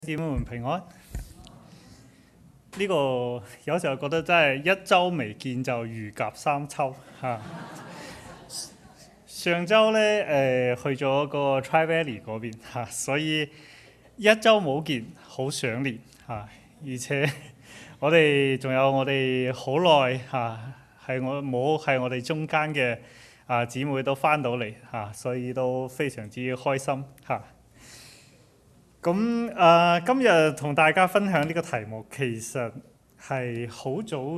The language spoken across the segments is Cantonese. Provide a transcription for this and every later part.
姊妹們平安。呢個有時候覺得真係一週未見就如隔三秋嚇。上週呢，去咗個 Tri Valley 嗰邊嚇，所以一週冇見，好想念嚇。而且我哋仲有我哋好耐嚇，係我哋中間嘅姊妹都翻到嚟嚇，所以都非常之開心嚇。咁今日同大家分享呢個題目，其實係好早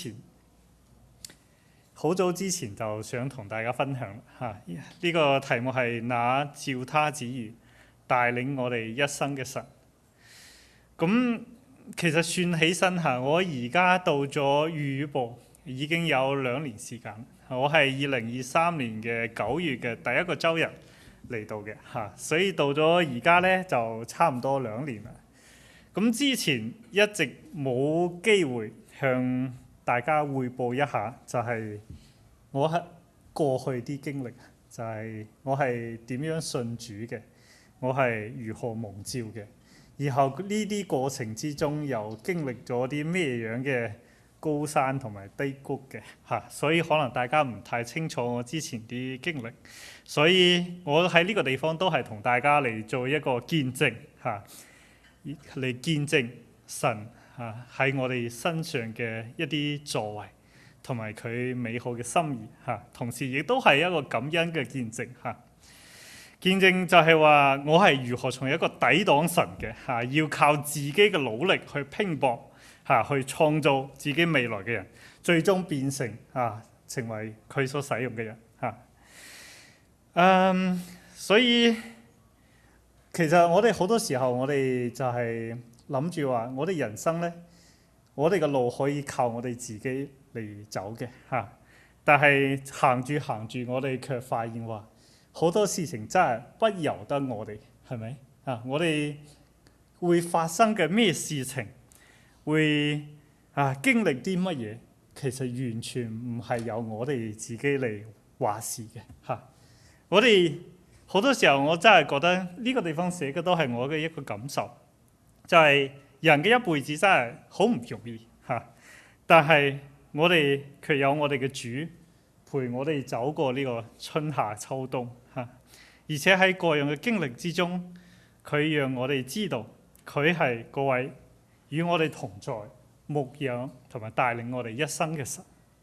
之前就想同大家分享嚇。呢個題目係那照他旨意帶領我哋一生嘅神。咁其實算起身嚇，我而家到咗粵語部已經有2年時間。我係2023年嘅9月嘅第一個週日嚟到嘅嚇，所以到咗而家呢，就差唔多2年啦。咁之前一直冇機會向大家匯報一下，就係我係過去啲經歷，就係我係點樣信主嘅，我係如何蒙召嘅，然後呢啲過程之中又經歷咗啲咩樣嘅高山同埋低谷嘅嚇，所以可能大家唔太清楚我之前啲經歷，所以我喺呢個地方都係同大家嚟做一個見證嚇，嚟見證神嚇喺我哋身上嘅一啲作為，同埋佢美好嘅心意嚇，同時亦都係一個感恩嘅見證嚇。見證就係話我係如何從一個抵擋神嘅嚇，要靠自己嘅努力去拼搏嚇，去創造自己未來嘅人，最終變成成為佢所使用嘅人嚇。所以其實我哋好多時候，我哋就係諗住話，我哋人生呢，我哋嘅路可以靠我哋自己嚟走嘅嚇。但係行住，我哋卻發現話，好多事情真係不由得我哋，係咪啊？我哋會發生嘅咩事情？會經歷啲乜嘢？其實完全唔係由我哋自己嚟話事嘅嚇。我哋好多時候，我真係覺得呢個地方寫嘅都係我嘅一個感受，就係人嘅一輩子真係好唔容易嚇。但係我哋卻有我哋嘅主陪我哋走過呢個春夏秋冬嚇，而且喺各樣嘅經歷之中，佢讓我哋知道佢係嗰位與我哋同在、牧養同埋帶領我哋一生嘅神。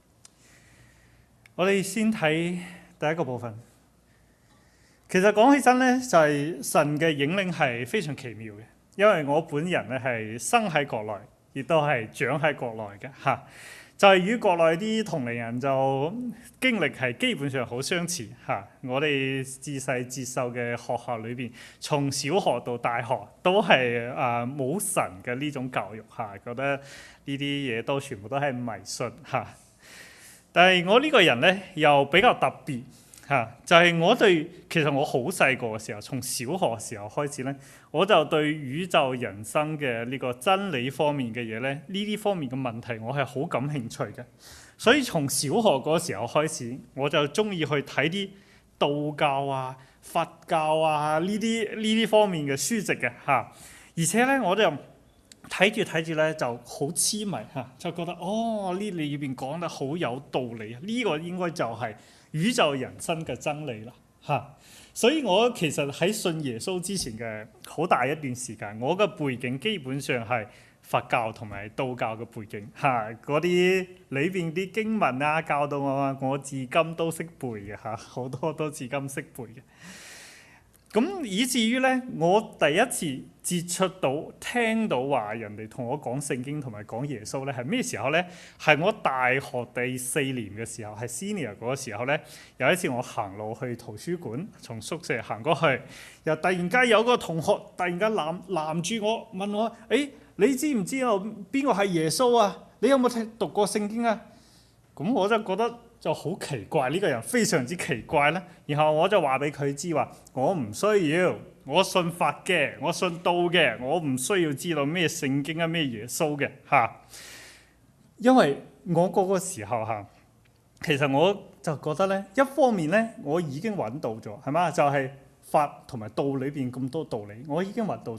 我哋先睇第一個部分。其實講起身呢，就係神嘅引領係非常奇妙嘅，因為我本人咧係生喺國內，亦都係長喺國內嘅嚇。就係與國內啲同齡人就經歷係基本上好相似嚇。我哋自細接受嘅學校裏邊，從小學到大學都係冇神嘅呢種教育嚇，覺得呢啲嘢都全部都係迷信嚇。但係我呢個人呢，又比較特別嚇，就係其實我好細個嘅時候，從小學時候開始呢，我就對宇宙人生嘅呢個真理方面嘅嘢呢，呢啲方面嘅問題我係好感興趣嘅。所以從小學嗰時候開始，我就中意去睇啲道教啊、佛教啊呢啲方面嘅書籍嘅嚇。而且呢，我就睇住呢就好痴迷嚇，就覺得呢裏邊講得好有道理，呢個應該就係宇宙人生嘅真理啦嚇。所以我其實喺信耶穌之前嘅好大一段時間，我嘅背景基本上係佛教同埋道教嘅背景嚇，嗰啲裏邊啲經文教導我至今都識背嘅嚇，好多都至今識背嘅。咁以至於呢，我第一次接觸到聽到話人哋同我講聖經同埋講耶穌呢，係咩時候呢？係我大學第4年嘅時候，係 senior 嗰個時候呢。有一次我行路去圖書館，從宿舍行過去，又突然間有個同學突然間攔住我，問我：你知唔知道邊個係耶穌啊？你有冇讀過聖經啊？咁我就覺得就好奇怪，呢個人非常之奇怪咧。然後我就話俾佢知話，我唔需要，我信佛嘅，我信道嘅，我唔需要知道咩聖經啊咩耶穌嘅嚇。因為我嗰個時候嚇，其實我就覺得咧，一方面咧，我已經揾到咗，係嘛？就係佛同埋道裏邊咁多道理，我已經揾到咗。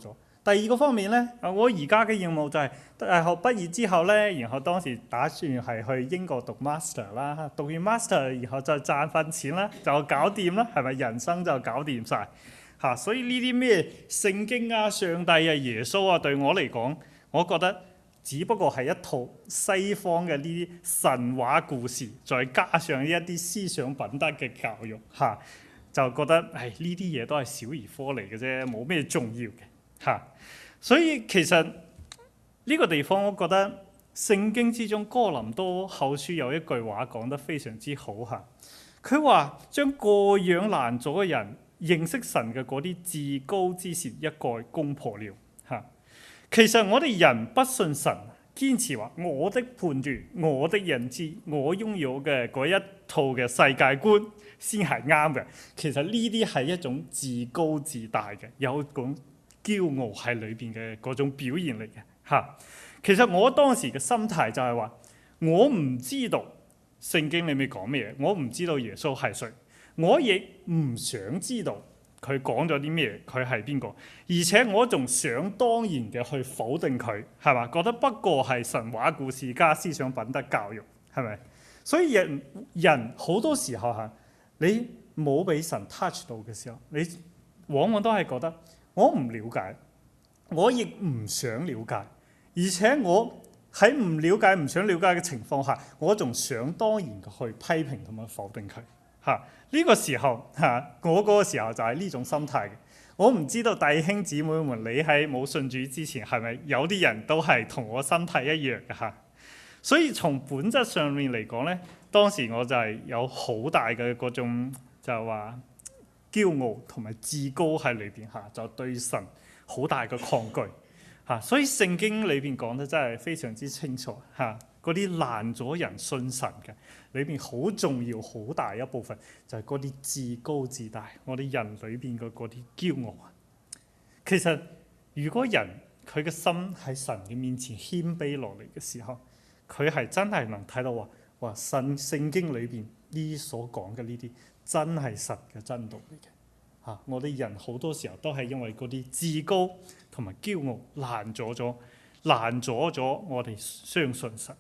第二個方面咧，我而家嘅任務就係大學畢業之後咧，然後當時打算係去英國讀 master 啦，讀完 master 然後就賺份錢啦，就搞掂啦，係咪人生就搞掂晒？所以呢啲咩聖經啊、上帝啊、耶穌啊，對我嚟講，我覺得只不過係一套西方嘅呢啲神話故事，再加上一啲思想品德嘅教育，就覺得呢啲嘢都係小兒科嚟嘅啫，冇咩重要嘅。所以其實呢個地方，我覺得聖經之中哥林多後書有一句話講得非常之好嚇，佢話將各樣攔阻嘅人認識神嘅嗰啲自高之舌一概攻破了。其實我哋人不信神，堅持話我的判斷、我的認知、我擁有嘅嗰一套嘅世界觀先係啱嘅。其實呢啲係一種自高自大嘅，有一種驕傲喺裏邊嘅嗰種表現嚟嘅。其實我當時嘅心態就係話，我唔知道聖經裏面講咩嘢，我唔知道耶穌係誰，我亦唔想知道佢講咗啲咩，佢係邊個，而且我仲想當然嘅去否定佢，係嘛？覺得不過係神話故事加思想品德教育，係咪？所以人好多時候你冇俾神 touch 到嘅時候，你往往都係覺得我唔了解，我亦唔想了解，而且我喺唔了解、唔想了解嘅情況下，我仲想當然嘅去批評同埋否定佢。呢個時候我嗰個時候就係呢種心態嘅。我唔知道弟兄姊妹們，你喺冇信主之前係咪有啲人都係同我心態一樣嘅？所以從本質上面嚟講咧，當時我就係有好大嘅嗰種就係話驕傲同埋自高喺裏邊，就對神好大嘅抗拒。所以聖經裏邊講得真係非常之清楚，嗰啲攔咗人信神嘅裏邊好重要、好大一部分就係嗰啲自高自大，我哋人裏邊嘅嗰啲驕傲。其實如果人佢嘅心喺神嘅面前謙卑落嚟嘅時候，佢係真係能睇到話聖經裏邊呢所講嘅呢啲真係神嘅真道嚟嘅。我哋人好多時候都係因為嗰啲自高同埋驕傲攔阻咗我哋相信神。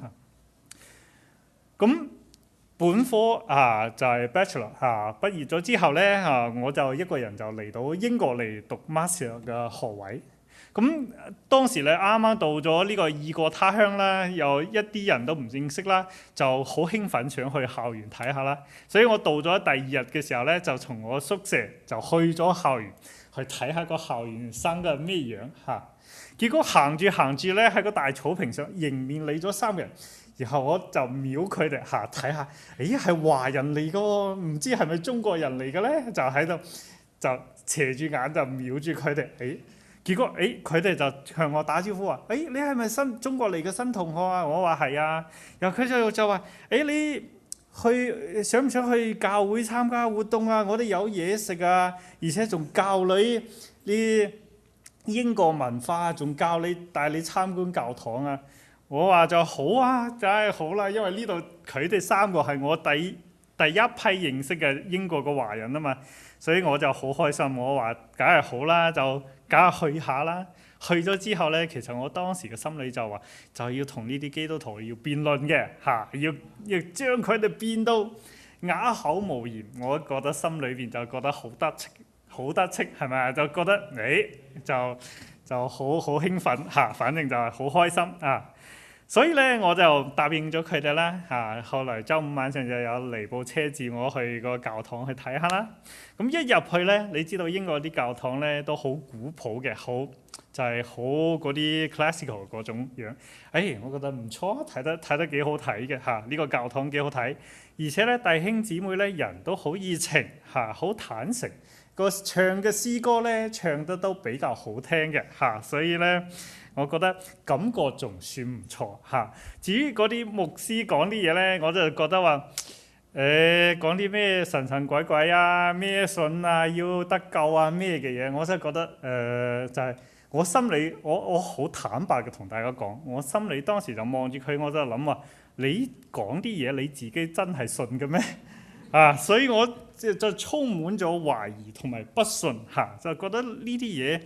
咁本科就係 Bachelor 畢業咗之後咧，我就一個人就嚟到英國嚟讀 Master 嘅學位。咁當時咧啱啱到咗呢個異國他鄉啦，又一啲人都唔認識啦，就好興奮想去校園睇下啦。所以我到咗第二日嘅時候咧，就從我宿舍就去咗校園去睇下個校園生嘅咩樣。結果行住咧，喺個大草坪上迎面嚟咗3人，然後我就瞄佢哋睇下，係華人嚟嘅喎，唔知係咪中國人嚟嘅咧？就喺度就斜住眼就瞄住佢哋，結果佢哋就向我打招呼話：你係咪中國嚟嘅新同學啊？我話係啊。然後佢就話：你想唔想去教會參加活動啊？我哋有嘢食啊，而且仲教你啲英國文化，仲帶你參觀教堂啊。我話就好啊，梗係好啦，因為呢度佢哋3個係我第一批認識嘅英國嘅華人啊嘛，所以我就好開心。我話梗係好啦，就梗係去下啦。去咗之後咧，其實我當時嘅心理就話就要同呢啲基督徒要辯論嘅，要將佢哋辯到啞口無言。我覺得心裏邊就覺得好得戚，係咪啊？就覺得就好興奮反正就係好開心啊！所以咧，我就答應咗佢哋啦。後來週5晚上就有嚟部車接我去個教堂去睇下啦。咁一入去咧，你知道英國啲教堂咧都好古樸嘅，就係好嗰啲 classical 嗰種樣。我覺得唔錯，睇得幾好睇嘅。呢個教堂幾好睇，而且咧弟兄姊妹咧人都好熱情好坦誠。個唱嘅詩歌咧唱得都比較好聽嘅所以咧。我覺得感覺仲算唔錯。至於嗰啲牧師講啲嘢咧，我就覺得話講啲咩神鬼鬼啊，咩信啊，要得救啊咩嘅嘢，我真係覺得就係我心裏我好坦白嘅同大家講，我心裏當時就望住佢，我就諗話你講啲嘢你自己真係信嘅咩？所以我就充滿咗懷疑同埋不信就覺得呢啲嘢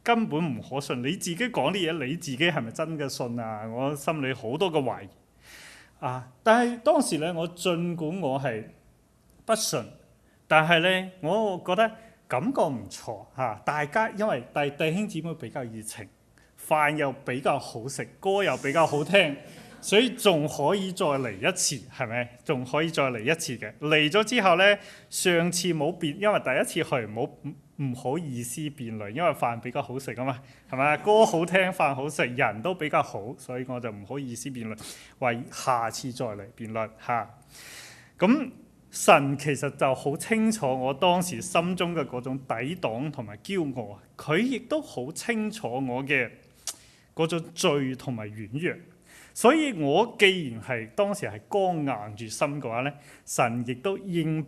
根本唔可信。你自己講啲嘢，你自己係咪真嘅信啊？我心裏好多嘅懷疑啊！但係當時咧，我儘管我係不信，但係咧，我覺得感覺唔錯嚇。大家因為弟兄姊妹比較熱情，飯又比較好食，歌又比較好聽。所以仲可以再嚟一次，係咪？仲可以再嚟一次嘅。嚟咗之後呢，上次冇辯，因為第一次去唔好意思辯論，因為飯比較好食啊嘛，係咪？歌好聽，飯好食，人都比較好，所以我就唔好意思辯論，話下次再嚟辯論嚇。咁神其實就好清楚我當時心中嘅嗰種抵擋同埋驕傲啊，佢亦都好清楚我嘅嗰種罪同埋軟弱。所以我既然係當時係剛硬住心嘅話咧，神亦都因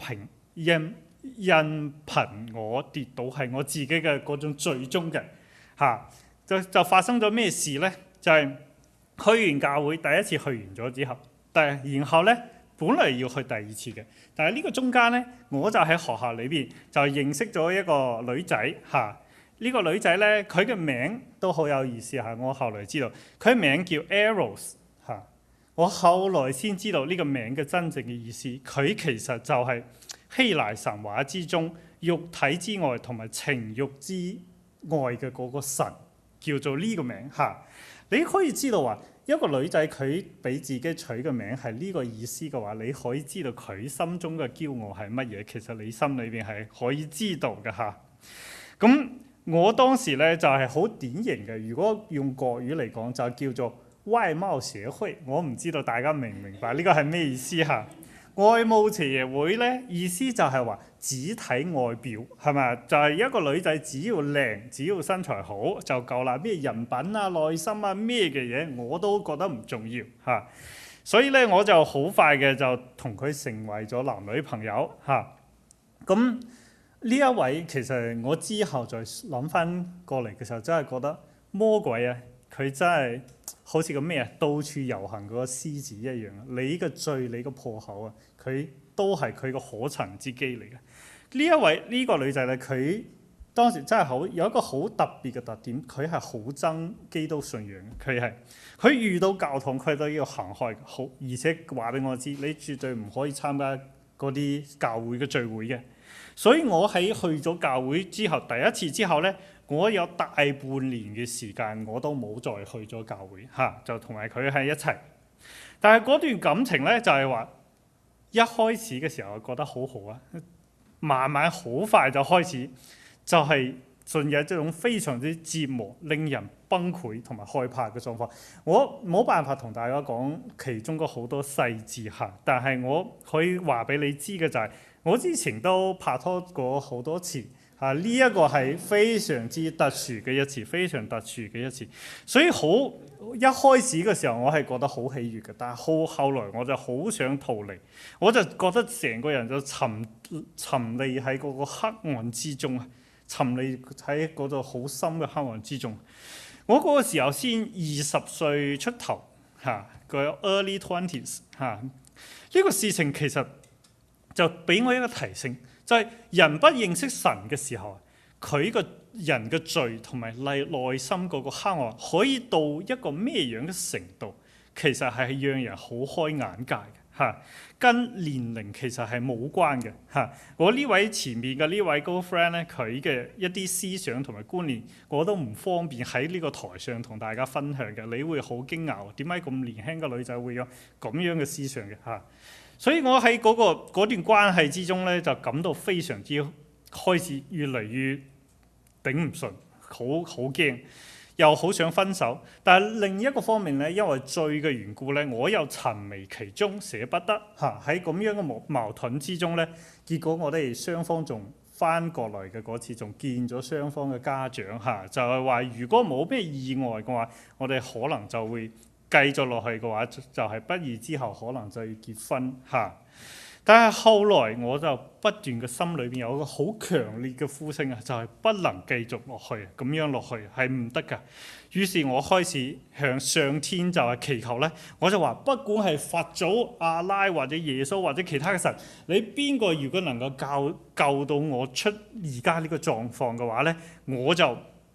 憑我跌倒係我自己嘅嗰種罪中嘅嚇，就發生咗咩事咧？就係去完教會第一次去完咗之後，然後咧本嚟要去第二次嘅，但係呢個中間咧，我就喺學校裏邊就認識咗一個女仔嚇。呢個女仔咧，佢嘅名都好有意思嚇。我後來知道佢名叫 Eros 嚇。我後來先知道呢個名嘅真正嘅意思。佢其實就係希臘神話之中肉體之外同埋情慾之外嘅嗰個神，叫做呢個名嚇。你可以知道話一個女仔佢俾自己取嘅名係呢個意思嘅話，你可以知道佢心中嘅驕傲係乜嘢。其實你心裏邊係可以知道嘅嚇。咁我當時咧就係好典型嘅，如果用國語嚟講就叫做外貌協會。我唔知道大家明唔明白呢個係咩意思嚇？外貌協會咧意思就係話只睇外表係咪？就係一個女仔只要靚，只要身材好就夠啦。咩人品啊、內心啊咩嘅嘢我都覺得唔重要嚇。所以咧我就好快嘅就同佢成為咗男女朋友嚇。咁呢一位其實我之後再諗翻過嚟嘅時候，真係覺得魔鬼啊！佢真係好似個咩啊，到處遊行嗰個獅子一樣啊！你嘅罪，你嘅破口啊，佢都係佢個可乘之機嚟嘅。呢一位呢個女仔咧，佢當時真係好有一個好特別嘅特點，佢係好憎基督信仰嘅。佢遇到教堂佢都要行開，好而且話俾我知，你絕對唔可以參加嗰啲教會嘅聚會嘅。所以我喺去咗教會之後，第一次之後咧，我有大半年嘅時間我都冇再去咗教會嚇，就同埋佢喺一齊。但係嗰段感情咧，就係話一開始嘅時候覺得好好啊，慢慢好快就開始就係進入一種非常之折磨、令人崩潰同埋害怕嘅狀況。我冇辦法同大家講其中嘅好多細節嚇，但係我可以話俾你知嘅就係，我之前都拍拖過好多次嚇，呢一個係非常之特殊嘅一次，非常特殊嘅一次。所以一開始嘅時候我係覺得好喜悅嘅，但係後來我就好想逃離，我就覺得成個人就沉溺喺嗰個黑暗之中，沉溺喺嗰度好深嘅黑暗之中。我嗰個時候先20歲出頭嚇，個 early 20s 嚇，呢個事情其實就俾我一個提醒，就係人不認識神嘅時候，佢個人嘅罪同埋內心嗰個黑暗可以到一個咩樣嘅程度，其實係讓人好開眼界嘅嚇，跟年齡其實係冇關嘅嚇。我呢位前面嘅呢位 girlfriend 咧，佢嘅一啲思想同埋觀念，我都唔方便喺呢個台上同大家分享嘅。你會好驚訝，點解咁年輕嘅女仔會有咁樣嘅思想嘅嚇？所以我喺嗰段關係之中咧，就感到非常之開始越嚟越頂唔順，好驚，又好想分手。但係另一個方面咧，因為罪嘅緣故咧，我又沉迷其中，捨不得嚇。喺咁樣嘅矛盾之中咧，結果我哋雙方仲翻過來嘅嗰次，仲見咗雙方嘅家長嚇，就係話如果冇咩意外嘅話，我哋可能就會繼續落去嘅話，就係畢業之後可能就要結婚嚇。但係後來我就不斷嘅心裏邊有一個好強烈嘅呼聲啊，就係不能繼續落去，咁樣落去係唔得㗎。於是我開始向上天就係祈求咧，我就話不管係佛祖、阿拉或者耶穌或者其他嘅神，你邊個如果能夠救到我出而家呢個狀況嘅話咧，我就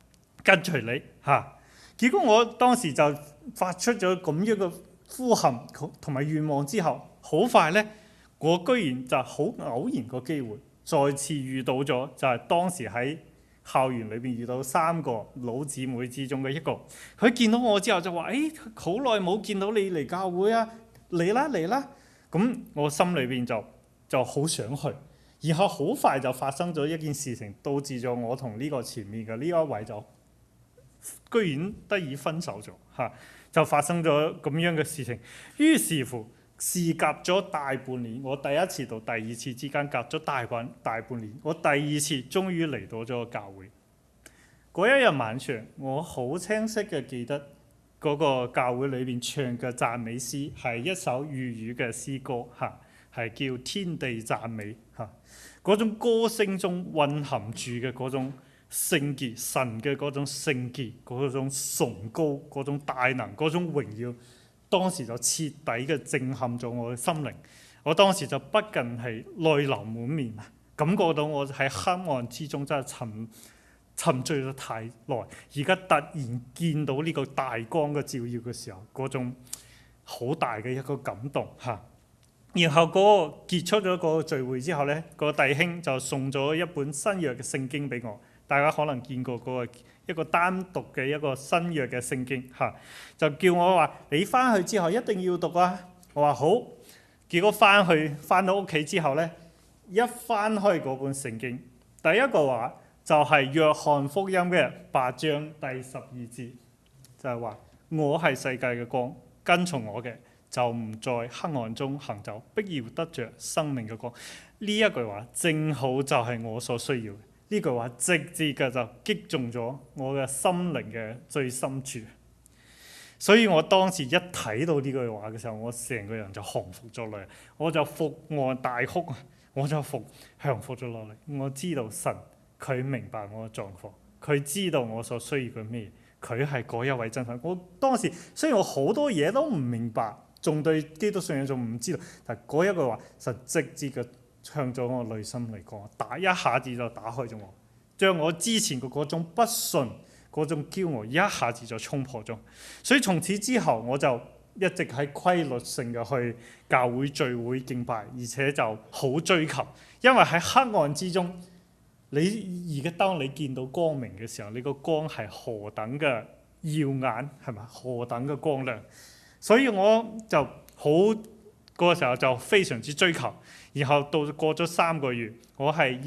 跟隨你嚇。結果我當時就發出咗咁樣嘅呼喊同埋願望之後，好快呢，我居然就好偶然個機會，再次遇到咗，就係當時喺校園裏邊遇到3個老姊妹之中嘅一個。佢見到我之後就話：誒，好耐冇見到你嚟教會啊，嚟啦嚟啦！咁我心裏邊就好想去，然後好快就發生咗一件事情，導致咗我同呢個前面嘅呢一位就居然得以分手咗嚇，就發生咗咁樣嘅事情。於是乎，事隔咗大半年，我第一次到第二次之間隔咗大半年，我第二次終於嚟到咗教會。嗰一日晚上，我好清晰嘅記得嗰個教會裏邊唱嘅讚美詩係一首粵語嘅詩歌嚇，係叫天地讚美嚇。嗰種歌聲中蘊含住嘅嗰種聖潔，神嘅嗰種聖潔，嗰種崇高，嗰種大能，嗰種榮耀，當時就徹底嘅震撼咗我嘅心靈。我當時就不禁係淚流滿面啊，感覺到我喺黑暗之中真係沉醉咗太耐，而家突然見到呢個大光嘅照耀嘅時候，嗰種好大嘅一個感動嚇。然後嗰個結束咗嗰個聚會之後呢，個弟兄就送咗一本新約嘅聖經俾我。大家可能見過嗰個一個單獨嘅一個新約嘅聖經嚇，就叫我話你翻去之後一定要讀啊。我話好，結果翻到屋企之後呢，一翻開嗰本聖經，第一個話就係約翰福音嘅8章第12節，就係話我係世界嘅光，跟從我嘅就唔在黑暗中行走，必要得着生命嘅光。呢一句話正好就係我所需要嘅。呢句話直接嘅就擊中咗我嘅心靈嘅最深處，所以我當時一睇到呢句話嘅時候，我成個人就降服咗落嚟，我就伏案大哭，我就降服咗落嚟。我知道神佢明白我嘅狀況，佢知道我所需要嘅咩，佢係嗰一位真神。我當時雖然我好多嘢都唔明白，仲對基督信仰仲唔知道，但係嗰一句話實直接嘅向咗我內心嚟講，一下子就打開咗我，將我之前嘅嗰種不信、嗰種驕傲一下子就衝破咗。所以從此之後，我就一直喺規律性嘅去教會聚會敬拜，而且就好追求。因為喺黑暗之中，而家當你見到光明嘅時候，你個光係何等嘅耀眼，係咪？何等嘅光亮。所以我就好嗰個時候就非常之追求。然後到過咗3個月，我係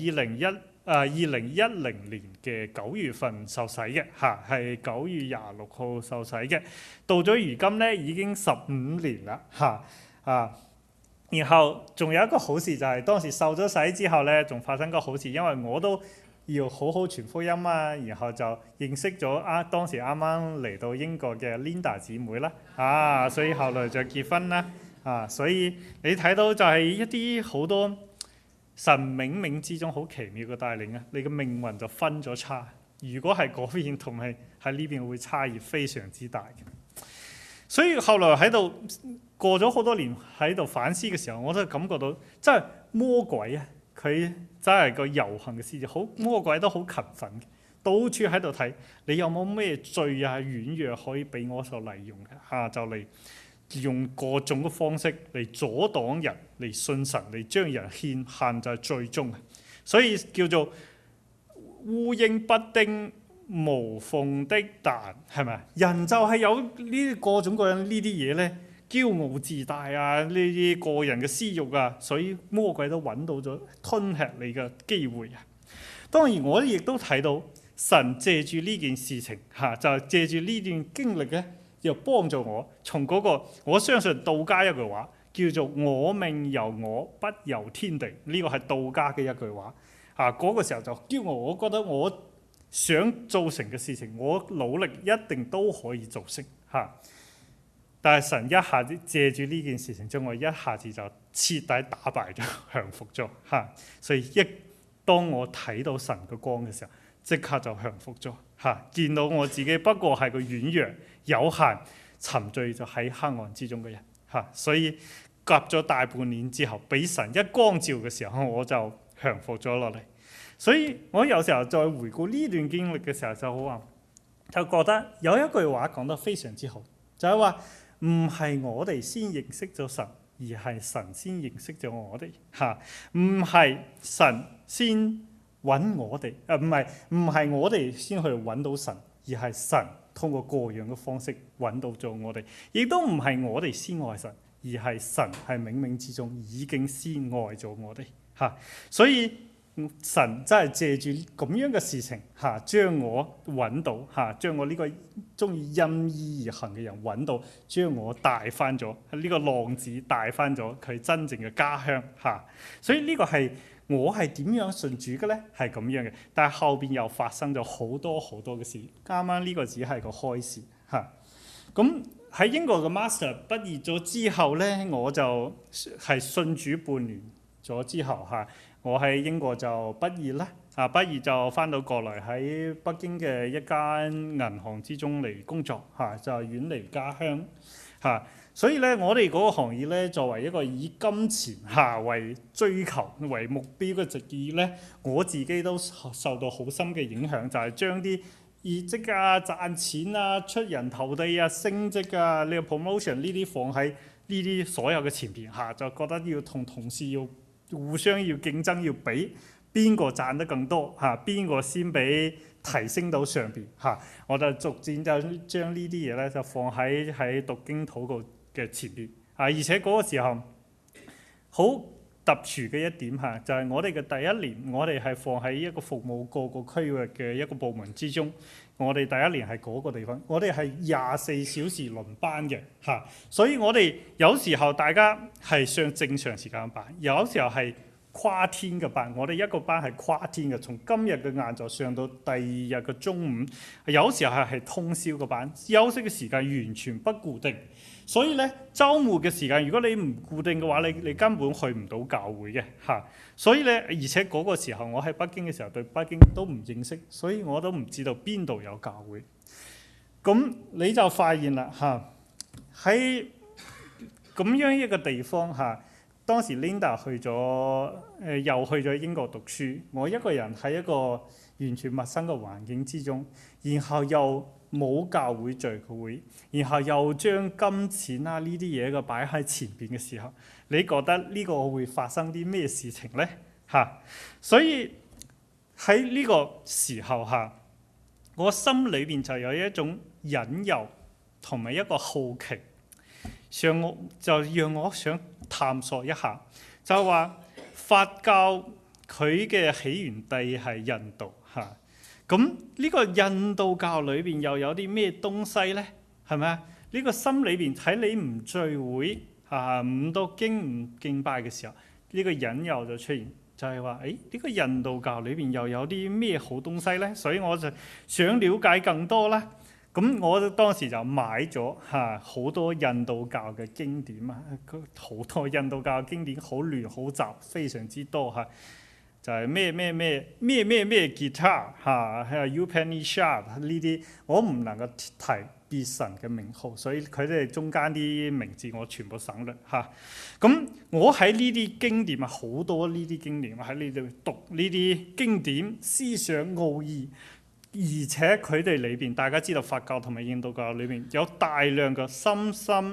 2010年嘅9月份受洗嘅嚇，係9月26號受洗嘅。到咗如今呢，已經15年啦嚇啊！然後仲有一個好事就係當時受咗洗之後呢，仲發生個好事，因為我都要好好傳福音啊，然後就認識咗當時啱啱嚟到英國嘅 Linda 姊妹啦所以後來就結婚啦。所以你睇到就係一啲好多神冥冥之中好奇妙嘅帶領啊！你嘅命運就分咗差。如果係嗰邊同埋喺呢邊會差異非常之大嘅。所以後來喺度過咗好多年喺度反思嘅時候，我都感覺到真係魔鬼啊！佢真係個遊行嘅獅子，好魔鬼都好勤奮嘅，到處喺度睇你有冇咩罪啊軟弱可以俾我所利用嘅就嚟用各種嘅方式嚟阻擋人，嚟信神，嚟將人限在罪中。所以叫做烏蠅不叮無縫的蛋，係咪？人就係有呢啲各種各樣呢啲嘢咧，驕傲自大啊，呢啲個人嘅私慾啊，所以魔鬼都揾到咗吞吃你嘅機會啊。當然我亦都睇到神借住呢件事情就係借住呢段經歷咧，又幫助我從嗰個我相信道家一句話叫做我命由我不由天地，呢個係道家嘅一句話嗰個時候就驕傲，我覺得我想做成嘅事情，我努力一定都可以做成但係神一下子借住呢件事情將我一下子就徹底打敗咗，降服咗所以當我睇到神嘅光嘅時候，即刻就降服咗見到我自己不過係個軟弱有限沉醉就喺黑暗之中嘅人所以隔咗大半年之後，俾神一光照嘅時候，我就降服咗落嚟。所以我有時候再回顧呢段經歷嘅時候，就好話就覺得有一句話講得非常之好，就係話唔係我哋先認識咗神，而係神先認識咗我哋嚇。唔係神先揾我哋，唔係我哋先去揾到神，而係神通過各樣嘅方式揾到咗我哋。亦都唔係我哋先愛神，而係神係冥冥之中已經先愛咗我哋嚇。所以神真係借住咁樣嘅事情嚇，將我揾到嚇，將我呢個中意因意而行嘅人揾到，將我帶翻咗呢個浪子帶翻咗佢真正嘅家鄉嚇。所以呢個係我係點樣信主嘅咧？係咁樣嘅，但係後邊又發生咗好多好多嘅事。啱啱呢個只係個開始嚇。咁喺英國嘅 master 畢業咗之後咧，我就係信主半年咗之後嚇。我喺英國就畢業啦，畢業就翻到過嚟喺北京嘅一間銀行之中嚟工作就係遠離家鄉所以咧，我哋嗰個行業咧，作為一個以金錢為追求為目標嘅職業咧，我自己都受到好深嘅影響，就係將啲業績啊、賺錢啊、出人頭地啊、升職啊、呢個 promotion 呢啲放喺呢啲所有嘅前邊就覺得要同同事要互相要競爭，要比邊個賺得更多邊個先俾提升到上邊我就逐漸就將呢啲嘢咧就放喺讀經禱告嘅前邊而且嗰個時候好特殊嘅一點就係我哋嘅第一年，我哋係放喺一個服務各個區域嘅一個部門之中。我哋第一年係嗰個地方，我哋係24小時輪班嘅所以我哋有時候大家係上正常時間班，有時候係跨天嘅班。我哋一個班係跨天嘅，從今日嘅晏晝上到第二日嘅中午。有時候係通宵嘅班，休息嘅時間完全不固定。所以咧，週末嘅時間如果你唔固定嘅話，你根本去唔到教會嘅所以咧，而且嗰個時候我喺北京嘅時候對北京都唔認識，所以我都唔知道邊度有教會。咁你就發現啦喺咁樣一個地方當時 Linda 又去咗英國讀書，我一個人喺一個完全陌生嘅環境之中，然後又冇教會聚會，然後又將金錢呢啲嘢嘅擺喺前邊嘅時候，你覺得呢個會發生啲咩事情呢？所以喺呢個時候我心裏邊就有一種引誘同埋一個好奇，就讓我想探索一下，就係話佛教佢嘅起源地係印度咁呢個印度教裏邊又有啲咩東西呢？係咪啊？呢個心裏邊睇你唔聚會唔讀經唔敬拜嘅時候，呢個引誘就出現，就係話呢個印度教裏邊又有啲咩好東西呢？所以我就想了解更多啦。咁我當時就買咗好多印度教嘅經典好多印度教嘅經典好亂好雜，非常之多就係咩 guitar Upanishad 呢啲，我唔能夠提別神嘅名號，所以佢哋中間啲名字我全部省略咁我喺呢啲經典好多呢啲經典喺呢度讀呢啲經典思想奧義，而且佢哋裏邊大家知道佛教同埋印度教裏邊有大量嘅身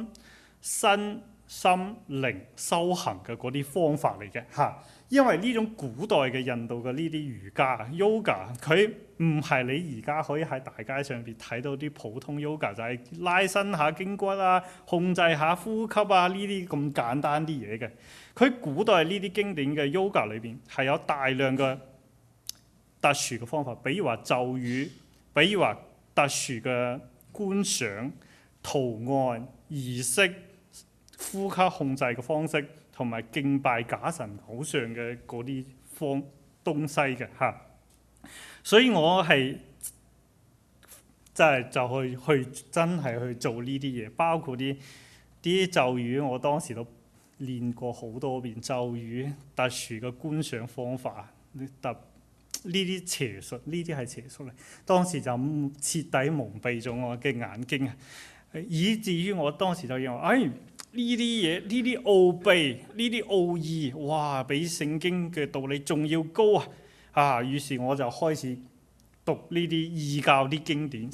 心靈修行嘅嗰啲方法嚟嘅因為呢種古代嘅印度嘅呢啲瑜伽 yoga， 佢唔係你而家可以喺大街上邊睇到啲普通 yoga， 就係拉伸下筋骨控制下呼吸呢啲咁簡單啲嘢嘅。佢古代呢啲經典嘅 yoga 裏邊係有大量嘅特殊嘅方法，比如話咒語，比如話特殊嘅觀賞、圖案、儀式、呼吸控制嘅方式，同埋敬拜假神偶像嘅嗰啲東西嘅所以我係真係就去真係去做呢啲嘢，包括啲咒語，我當時都練過好多遍咒語，特殊嘅觀賞方法，呢啲邪術，呢啲係邪術嚟。當時就徹底蒙蔽咗我嘅眼睛以至於我當時就認為呢啲嘢，呢啲奧秘，呢啲奧義，哇！比聖經嘅道理仲要高於是我就開始讀呢啲異教啲經典，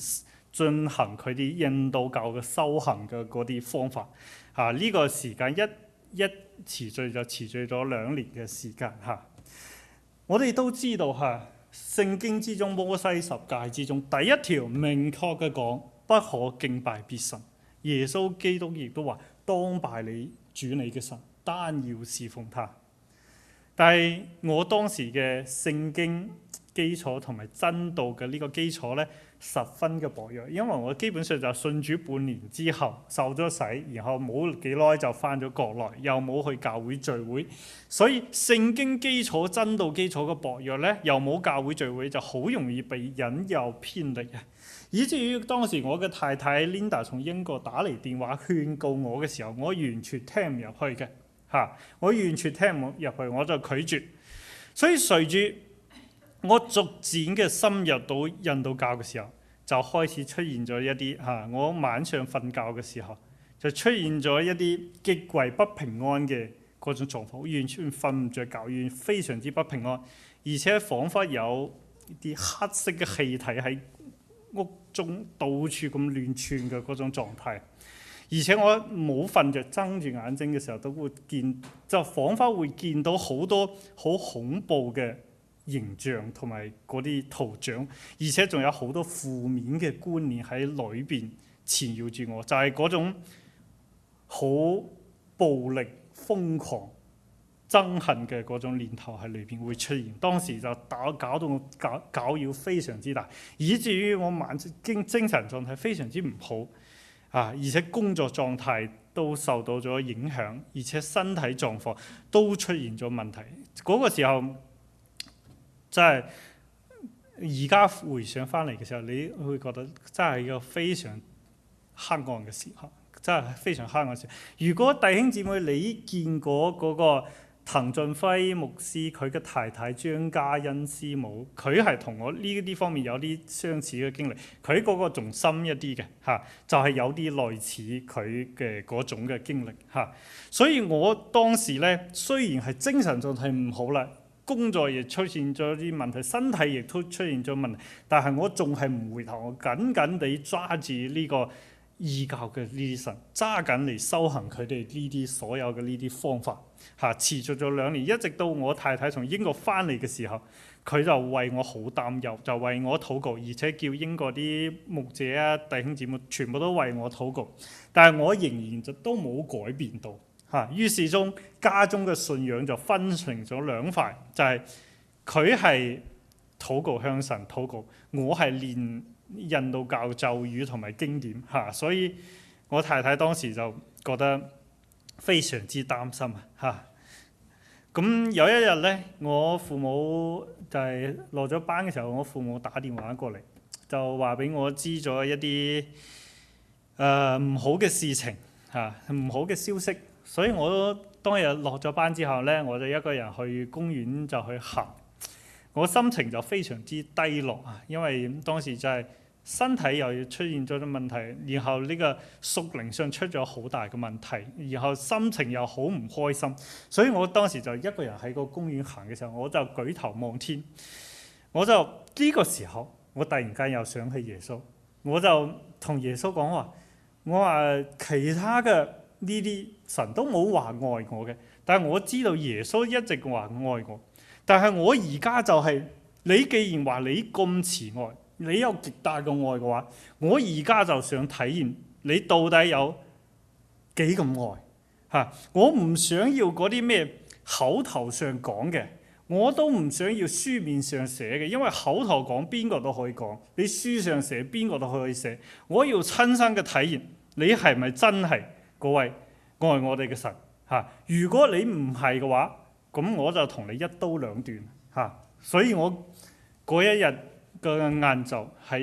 進行佢啲印度教嘅修行嘅嗰啲方法。呢個時間一持續就持續咗2年嘅時間。我哋都知道聖經之中摩西10誡之中第一條明確嘅講，不可敬拜別神。耶穌基督亦都話，當拜你主你嘅神，單要侍奉他。但係我當時嘅聖經基礎同埋真道嘅呢個基礎呢，十分嘅薄弱，因為我基本上就信主半年之後受咗洗，然後冇幾耐就翻咗國內，又冇去教會聚會，所以聖經基礎真道基礎嘅薄弱呢，又冇教會聚會，就好容易被引誘偏離啊！以至於當時我嘅太太 Linda 從英國打嚟電話勸告我嘅時候，我完全聽唔入去嘅。我完全聽唔入去，我就拒絕。所以隨住我逐漸嘅深入到印度教嘅時候，就開始出現咗一啲我晚上瞓覺嘅時候，就出現咗一啲極為不平安嘅嗰種狀況，完全瞓唔着覺，完全非常之不平安，而且彷彿有啲黑色嘅氣體喺屋中到處咁亂竄嘅嗰種狀態。而且我冇瞓着睜住眼睛嘅時候，都會就彷彿會見到好多好恐怖嘅形象同埋嗰啲圖像，而且仲有好多負面嘅觀念喺裏邊纏繞住我，就係嗰種好暴力、瘋狂、憎恨嘅嗰種念頭喺裏邊會出現。當時就搞到我攪擾非常之大，以至於我精神狀態非常之唔好。而且工作狀態都受到咗影響，而且身體狀況都出現咗問題。嗰個時候真係而家回想翻嚟嘅時候，你會覺得真係一個非常黑暗嘅時刻，真係非常黑暗嘅時刻。如果弟兄姊妹你見過嗰個滕俊輝牧師佢嘅太太張嘉欣師母，佢係同我呢啲方面有啲相似嘅經歷，佢嗰個仲深一啲嘅就係有啲類似佢嘅嗰種嘅經歷。所以我當時呢，雖然係精神狀態唔好啦，工作亦出現咗啲問題，身體亦都出現咗問題，但係我仲係唔回頭，我緊緊地抓住呢個異教嘅呢啲神，揸緊嚟修行佢哋呢啲所有嘅呢啲方法。持續咗2年，一直到我太太從英國翻嚟嘅時候，佢就為我好擔憂，就為我禱告，而且叫英國啲牧者弟兄姊妹全部都為我禱告。但係我仍然就都冇改變到。於是家中嘅信仰就分成咗2塊，就係佢係禱告向神禱告，我係練印度教咒語同埋經典。所以我太太當時就覺得非常之擔心。咁有一日呢，我父母就係落咗班嘅時候，我父母打電話過嚟，就話俾我知咗一啲唔好嘅事情，唔好嘅消息。所以我當日落咗班之後呢，我就一個人去公園就去行，我心情就非常之低落，因為當時就係身體又要出現咗啲問題，然後呢個屬靈上出咗好大嘅問題，然後心情又好唔開心。所以我當時就一個人喺個公園行嘅時候，我就舉頭望天，我就呢個時候我突然間又想起耶穌，我就同耶穌講話，我話其他嘅呢啲神都冇話愛我嘅，但係我知道耶穌一直話愛我。但係我而家就係，你既然話你咁慈愛，你有極大嘅愛嘅話，我而家就想體驗你到底有幾咁愛。我唔想要嗰啲咩口頭上講嘅，我都唔想要書面上寫嘅，因為口頭講邊個都可以講，你書上寫邊個都可以寫。我要親身嘅體驗，你係咪真係嗰位愛我哋嘅神？如果你唔係嘅話，咁我就同你一刀兩斷。所以我嗰一日嘅晏晝係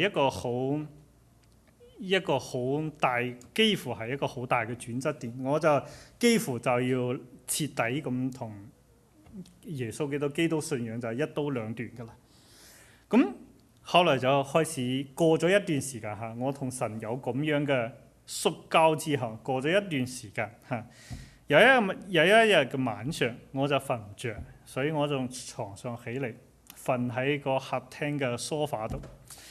一個好大，幾乎係一個好大嘅轉折點。我就幾乎就要徹底咁同耶穌基督信仰就一刀兩斷㗎啦。咁後來就開始過咗一段時間，我同神有咁樣嘅摔跤之後，過咗一段時間有一日嘅晚上，我就瞓唔着，所以我從床上起嚟，瞓喺個客廳嘅梳化度。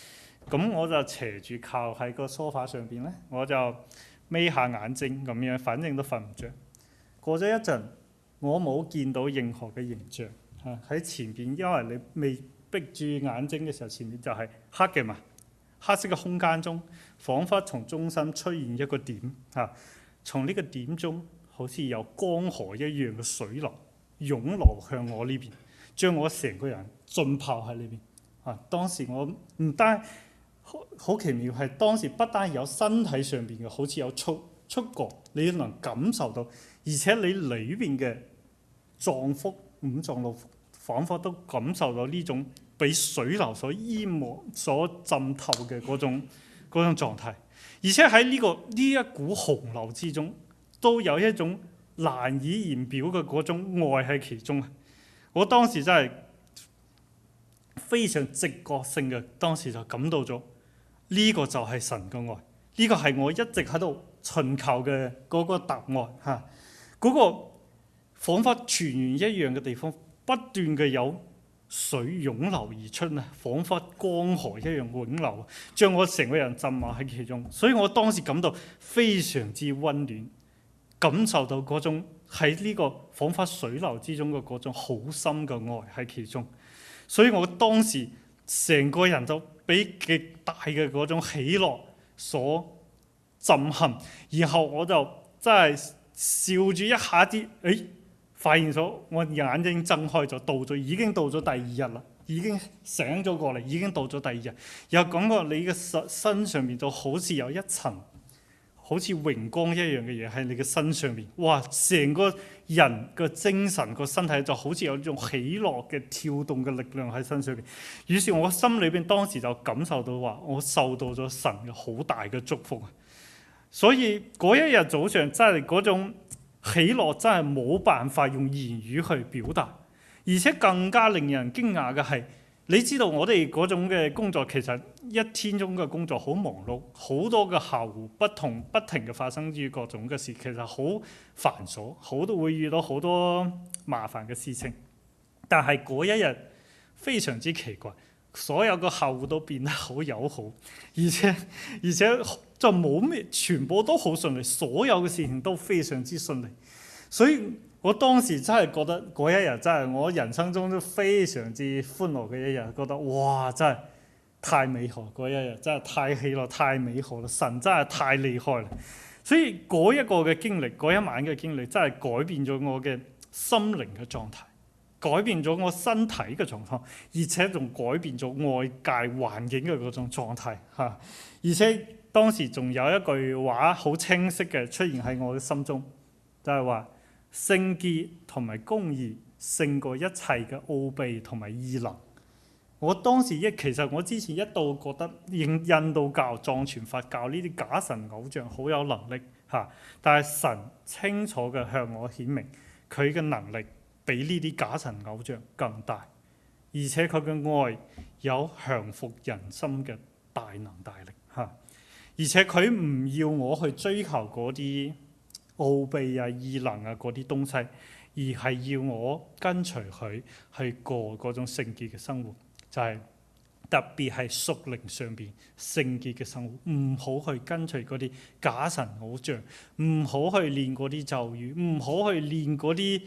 咁我就斜住靠喺個梳化上邊咧，我就眯下眼睛咁樣，反正都瞓唔着。過咗一陣，我冇見到任何嘅形象喺前邊，因為你未閉住眼睛嘅時候，前面就係黑嘅嘛。黑色嘅空間中，彷彿從中心出現一個點從呢個點中，好似有江河一樣嘅水流湧流向我呢邊，將我成個人浸泡喺呢邊當時我唔單好奇妙，係當時不單有身體上邊嘅，好似有觸覺，你能感受到，而且你裏邊嘅臟腑、五臟六腑，彷彿都感受到呢種被水流所淹沒、所浸透嘅嗰種狀態。而且喺呢一股洪流之中，都有一種難以言表嘅嗰種愛喺其中。我當時真係非常直覺性嘅，當時就感到咗呢個就係神嘅愛，呢個係我一直喺度尋求嘅嗰個答案嗰個彷彿泉源一樣嘅地方，不斷嘅有水湧流而出彷彿江河一樣湧流，將我成個人浸沒喺其中。所以我當時感到非常之溫暖，感受到嗰種喺呢個彷彿水流之中嘅嗰種好深嘅愛喺其中。所以我當時成個人就俾極大嘅嗰種喜樂所震撼，然後我就真係笑住一下子，發現咗我眼睛睜開咗，已經到咗第二日啦，已經醒咗過嚟，已經到咗第二日，又感覺你嘅身上面就好似有一層好似榮光一樣嘅嘢喺你嘅身上面，哇！成個人嘅精神個身體就好似有呢種喜樂嘅跳動嘅力量喺身上邊。於是我心裏邊當時就感受到話，我受到咗神嘅好大嘅祝福。所以嗰一日早上真係嗰種喜樂真係冇辦法用言語去表達，而且更加令人驚訝嘅係，你知道我哋嗰種嘅工作其實一天中嘅工作好忙碌，好多嘅客戶不停嘅發生於各種嘅事，其實好繁瑣，好多會遇到好多麻煩嘅事情。但係嗰一日非常之奇怪，所有嘅客戶都變得好友好，而且就冇咩，全部都好順利，所有嘅事情都非常之順利。所以我當時真係覺得嗰一日真係我人生中都非常之歡樂嘅一日，覺得哇真係太美好，嗰一日真係太喜樂太美好啦，神真係太厲害啦。所以嗰一個嘅經歷，嗰一晚嘅經歷真係改變咗我嘅心靈嘅狀態，改變咗我身體嘅狀況，而且仲改變咗外界環境嘅嗰種狀態而且當時仲有一句話好清晰嘅出現喺我嘅心中，就係話聖潔同埋公義勝過一切嘅奧秘同埋異能。我當時其實我之前一度覺得印度教、藏傳佛教呢啲假神偶像好有能力但係神清楚嘅向我顯明佢嘅能力比呢啲假神偶像更大，而且佢嘅愛有降服人心嘅大能大力而且佢唔要我去追求嗰啲奧秘異能嗰啲東西，而係要我跟隨佢去過嗰種聖潔嘅生活，就係特別係屬靈上邊聖潔嘅生活，唔好去跟隨嗰啲假神偶像，唔好去練嗰啲咒語，唔好去練嗰啲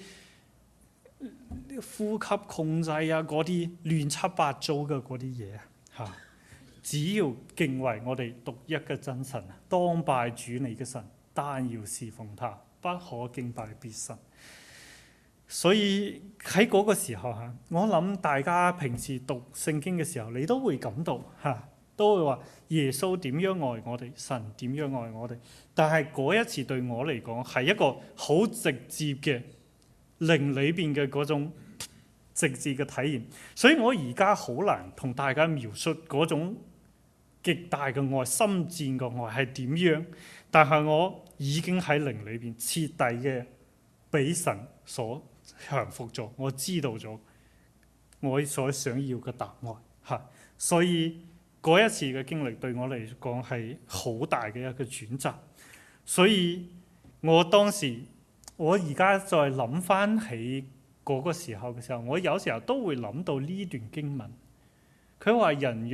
呼吸控制嗰啲亂七八糟嘅嗰啲嘢只要敬畏我哋獨一嘅真神，當拜主你嘅神，單要侍奉他，不可敬拜別神。所以喺嗰個時候我諗大家平時讀聖經嘅時候，你都會感到都會話耶穌點樣愛我哋，神點樣愛我哋。但係嗰一次對我嚟講係一個好直接嘅靈裏邊嘅嗰種直接嘅體驗。所以我而家好難同大家描述嗰種極大嘅愛、深戰嘅愛係點樣，但係我已經喺靈裏邊徹底嘅俾神所降服咗，我知道咗我所想要嘅答案所以嗰一次嘅經歷對我嚟講係好大嘅一個轉折。所以我而家再諗翻起嗰個時候嘅時候，我有時候都會諗到呢段經文。佢話人若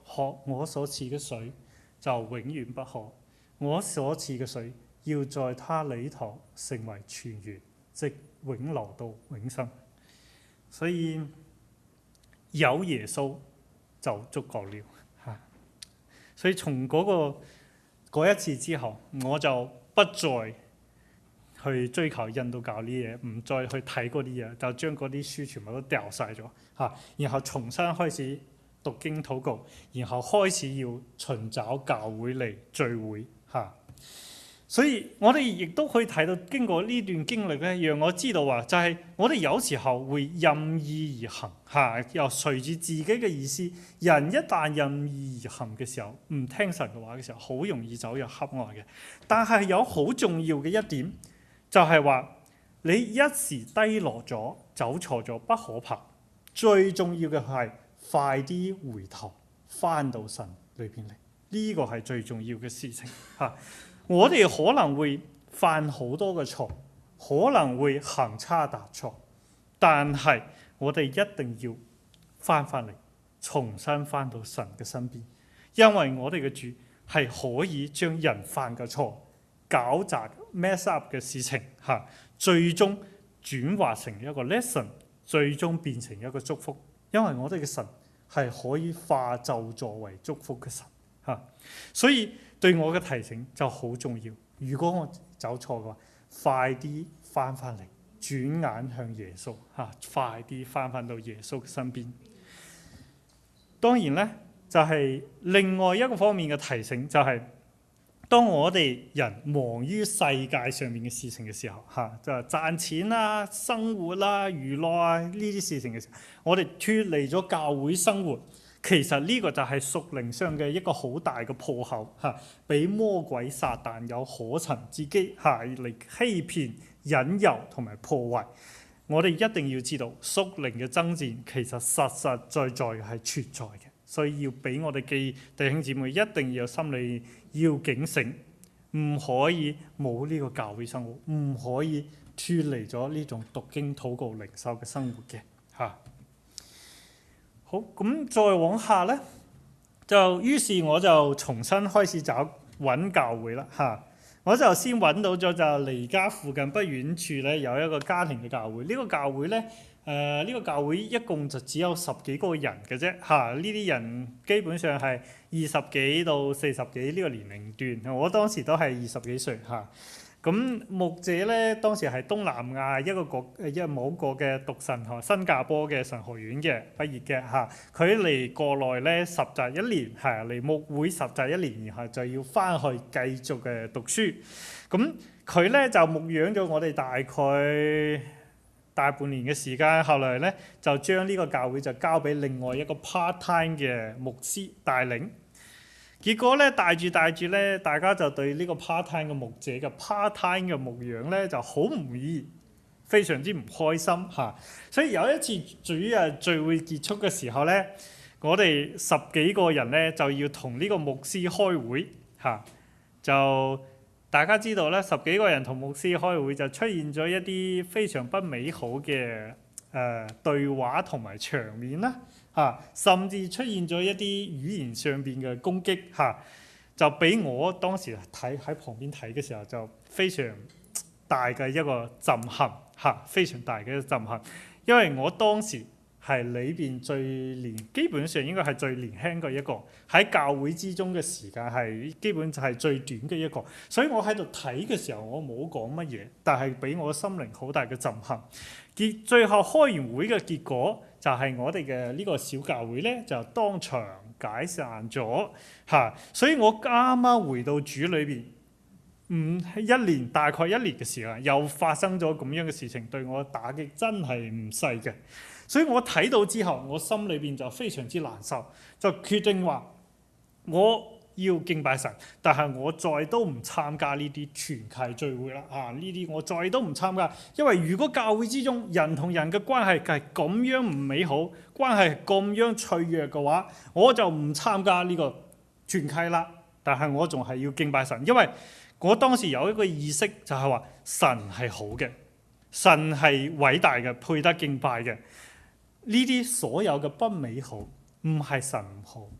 喝我所賜嘅水，就永遠不渴。我所賜嘅水，要在他裏頭成為泉源，直永流到永生。所以有耶穌就足夠了嚇。所以從嗰一次之後，我就不再去追求印度教呢嘢，唔再去睇嗰啲嘢，就將嗰啲書全部都掉晒咗嚇。然後重新開始讀經禱告，然後開始要尋找教會嚟聚會嚇。所以我哋亦都可以睇到，經過呢段經歷咧，讓我知道話，就係我哋有時候會任意而行嚇，又隨住自己嘅意思。人一旦任意而行嘅時候，唔聽神嘅話嘅時候，好容易走入黑暗嘅。但係有好重要嘅一點，就係話你一時低落咗、走錯咗不可怕，最重要嘅係快啲回頭返到神裏邊嚟，呢個係最重要嘅事情嚇。我哋可能會犯好多嘅錯，可能會行差踏錯，但係我哋一定要翻嚟，重新翻到神嘅身邊，因為我哋嘅主係可以將人犯嘅錯、搞砸 mess up 嘅事情嚇，最終轉化成一個 lesson， 最終變成一個祝福，因為我哋嘅神係可以化咒詛為祝福嘅神嚇，所以對我嘅提醒就好重要。如果我走錯嘅話，快啲翻嚟，轉眼向耶穌嚇，快啲翻到耶穌嘅身邊。當然咧，就係另外一個方面嘅提醒，就係當我哋人忙於世界上面嘅事情嘅時候嚇，就係賺錢啦、生活啦、娛樂啊呢啲事情嘅時候，我哋脫離咗教會生活。其實呢個就係屬靈上嘅一個好大嘅破口嚇，俾魔鬼撒旦有可乘之機嚇嚟欺騙、引誘同埋破壞。我哋一定要知道屬靈嘅爭戰其實實實在在係存在嘅，所以要俾我哋嘅弟兄姊妹一定要有心理要警醒，唔可以冇呢個教會生活，唔可以脫離咗呢種讀經、禱告、靈修嘅生活嘅嚇。好，咁再往下咧，於是我就重新開始揾教會啦嚇。我就先揾到咗就離家附近不遠處咧有一個家庭嘅教會。呢個教會咧，呢個教會一共就只有10幾個人嘅啫嚇。呢啲人基本上係20幾到40幾呢個年齡段。我當時都係20幾歲嚇。咁牧者咧當時係東南亞某個嘅讀神學新加坡嘅神學院嘅畢業嘅嚇，佢嚟國內咧實習1年，係嚟牧會實習1年，然後就要翻去繼續嘅讀書。咁佢咧就牧養咗我哋大概大半年嘅時間，後來咧就將呢個教會就交俾另外一個 part time 嘅牧師帶領。結果咧帶住咧，大家就對呢個 part time 嘅牧者嘅 part time 嘅牧養咧就好唔滿意，非常之唔開心嚇。所以有一次主日聚會結束嘅時候咧，我哋10幾個人咧就要同呢個牧師開會嚇。就大家知道咧，10幾個人同牧師開會就出現咗一啲非常不美好嘅對話同埋場面啦。甚至出現咗一啲語言上邊嘅攻擊嚇，就俾我當時喺旁邊睇嘅時候就非常大嘅一個震撼嚇，非常大嘅一個震撼，因為我當時係裏邊基本上應該係最年輕嘅一個，喺教會之中嘅時間係基本就係最短嘅一個，所以我喺度睇嘅時候我冇講乜嘢，但係俾我心靈好大嘅震撼。最後開完會嘅結果就係我哋嘅呢個小教會咧就當場解散咗嚇，所以我啱啱回到主裏邊，大概一年嘅時間又發生咗咁樣嘅事情，對我打擊真係唔細嘅。所以我睇到之後，我心裏邊就非常之難受，就決定話我要敬拜神，但係我再都唔參加呢啲團契聚會啦嚇，呢啲我再都唔參加，因為如果教會之中人同人嘅關係係咁樣唔美好，關係咁樣脆弱嘅話，我就唔參加呢個團契啦。但係我仲係要敬拜神，因為我當時有一個意識就係話神係好嘅，神係偉大嘅，配得敬拜嘅。呢啲所有嘅不美好唔係神唔好，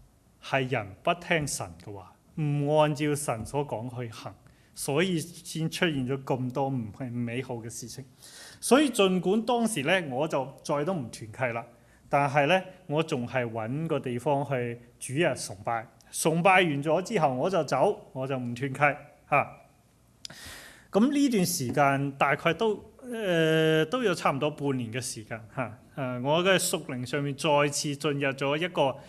係人不聽神嘅話，唔按照神所講去行，所以先出現咗咁多唔美好嘅事情。所以儘管當時咧我就再都唔團契啦，但係咧我仲係揾個地方去主日崇拜，崇拜完咗之後我就走，我就唔團契嚇。咁呢段時間大概都有差唔多半年嘅時間嚇。我嘅屬靈上面再次進入咗一個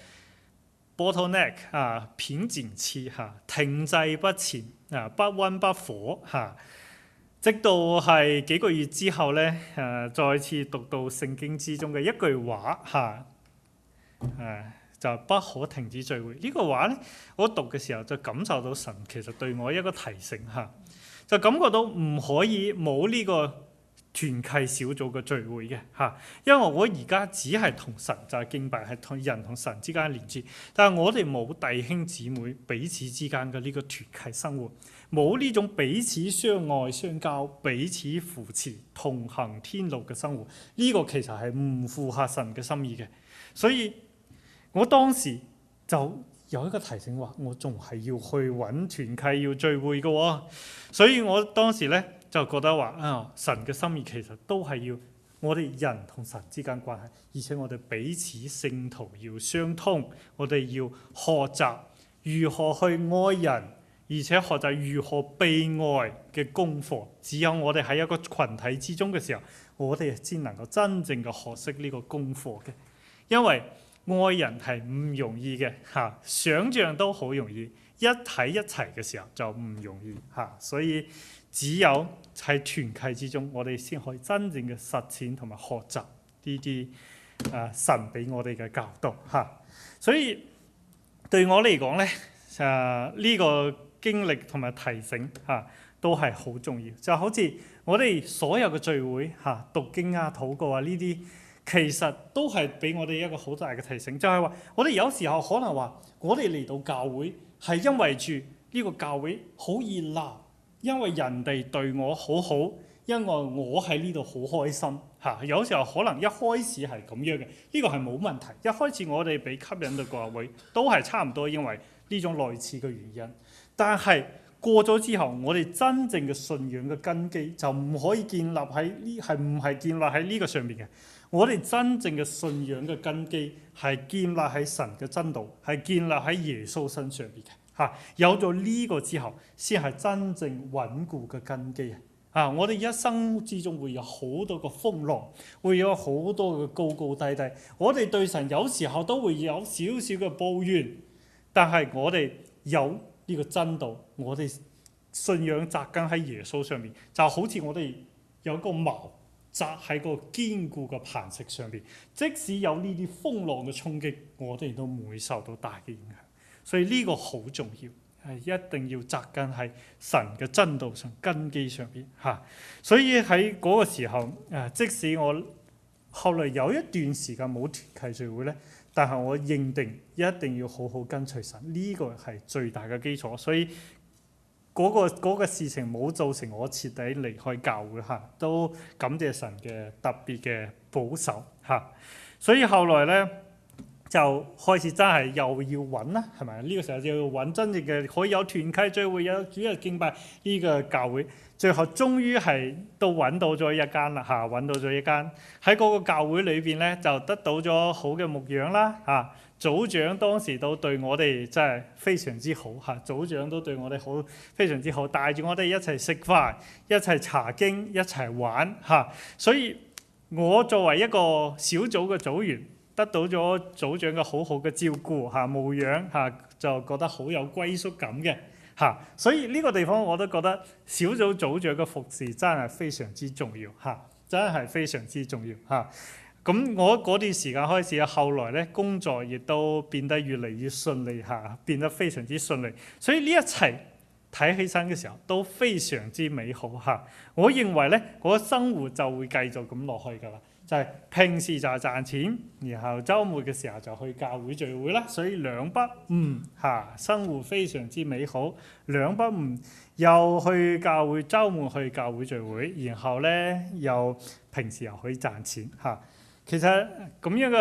bottleneck 瓶頸期嚇，停滯不前不溫不火嚇。直到係幾個月之後咧，再次讀到聖經之中嘅一句話嚇，就不可停止聚會。呢個話咧，我讀嘅時候就感受到神其實對我一個提醒嚇，就感覺到唔可以冇呢個團契小組嘅聚會嘅嚇，因為我而家只係同神就係敬拜，係同人同神之間嘅連接，但係我哋冇弟兄姊妹彼此之間嘅呢個團契生活，冇呢種彼此相愛相交、彼此扶持、同行天路嘅生活，呢個其實係唔符合神嘅心意嘅。所以我當時就有一個提醒話，我仲係要去揾團契要聚會嘅喎。所以我當時咧就覺得話神嘅心意其實都係要我哋人同神之間關係，而且我哋彼此聖徒要相通，我哋要學習如何去愛人，而且學習如何被愛嘅功課。只有我哋喺一個群體之中嘅時候，我哋先能夠真正嘅學識呢個功課嘅。因為愛人係唔容易嘅嚇，想像都好容易，一喺一齊嘅時候就唔容易嚇。所以只有喺團契之中，我哋先可以真正嘅實踐同埋學習呢啲神俾我哋嘅教導嚇。所以對我嚟講咧，呢個經歷同埋提醒都係好重要。就好似我哋所有嘅聚會讀經禱告呢啲，其實都係俾我哋一個好大嘅提醒，就係話我哋有時候可能話我哋嚟到教會係因為住呢個教會好熱鬧，因為人哋對我好好，因為我喺呢度好開心嚇。有時候可能一開始係咁樣嘅，呢個係冇問題。一開始我哋被吸引到教會都係差唔多因為呢種類似嘅原因，但係過咗之後，我哋真正嘅信仰嘅根基就唔可以建立喺呢，係唔係建立喺呢個上面嘅。我哋真正嘅信仰嘅根基係建立喺神嘅真道，係建立喺耶穌身上邊嘅嚇。有咗呢個之後，先係真正穩固嘅根基啊！我哋一生之中會有好多個風浪，會有好多嘅高高低低。我哋對神有時候都會有少少嘅抱怨，但係我哋有呢個真道，我哋信仰扎根喺耶穌上面，就好似我哋有個矛扎喺個堅固嘅磐石上邊，即使有呢啲風浪嘅衝擊，我哋都唔會受到大嘅影響。所以呢個好重要，係一定要扎根喺神嘅真道上、根基上邊嚇。所以喺嗰個時候，即使我後來有一段時間冇團契聚會咧，但係我認定一定要好好跟隨神，呢個係最大嘅基礎。所以嗰個事情冇造成我徹底離開教會嚇，都感謝神嘅特別嘅保守嚇。所以後來咧就開始真係又要揾啦，係咪？呢個時候就要揾真正嘅可以有團契聚會、有主日敬拜呢個教會。最後終於係都揾到咗一間啦嚇，揾到咗一間喺嗰個教會裏邊咧，就得到咗好嘅牧養啦嚇。組長當時都對我哋真係非常之好嚇，組長都對我哋好非常之好，帶住我哋一齊食飯、一齊查經、一齊玩嚇。所以我作為一個小組嘅組員，得到咗組長嘅好好嘅照顧嚇、牧養嚇，就覺得好有歸屬感嘅嚇。所以呢個地方我都覺得小組組長嘅服侍真係非常之重要嚇，真係非常之重要嚇。咁我嗰段時間開始，後來咧工作亦都變得越嚟越順利嚇，變得非常之順利。所以呢一切睇起身嘅時候都非常之美好嚇。我認為咧，嗰生活就會繼續咁落去㗎啦。就係平時就係賺錢，然後週末嘅時候就去教會聚會啦。所以兩不誤嚇，生活非常之美好。兩不誤，又去教會，週末去教會聚會，然後咧又平時又可以賺錢嚇。其實咁樣嘅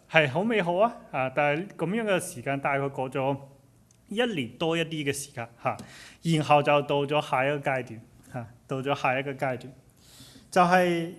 係好美好啊！但係咁樣嘅時間大概過咗1年多一啲嘅時間然後就到咗下一個階段到咗下一個階段，就係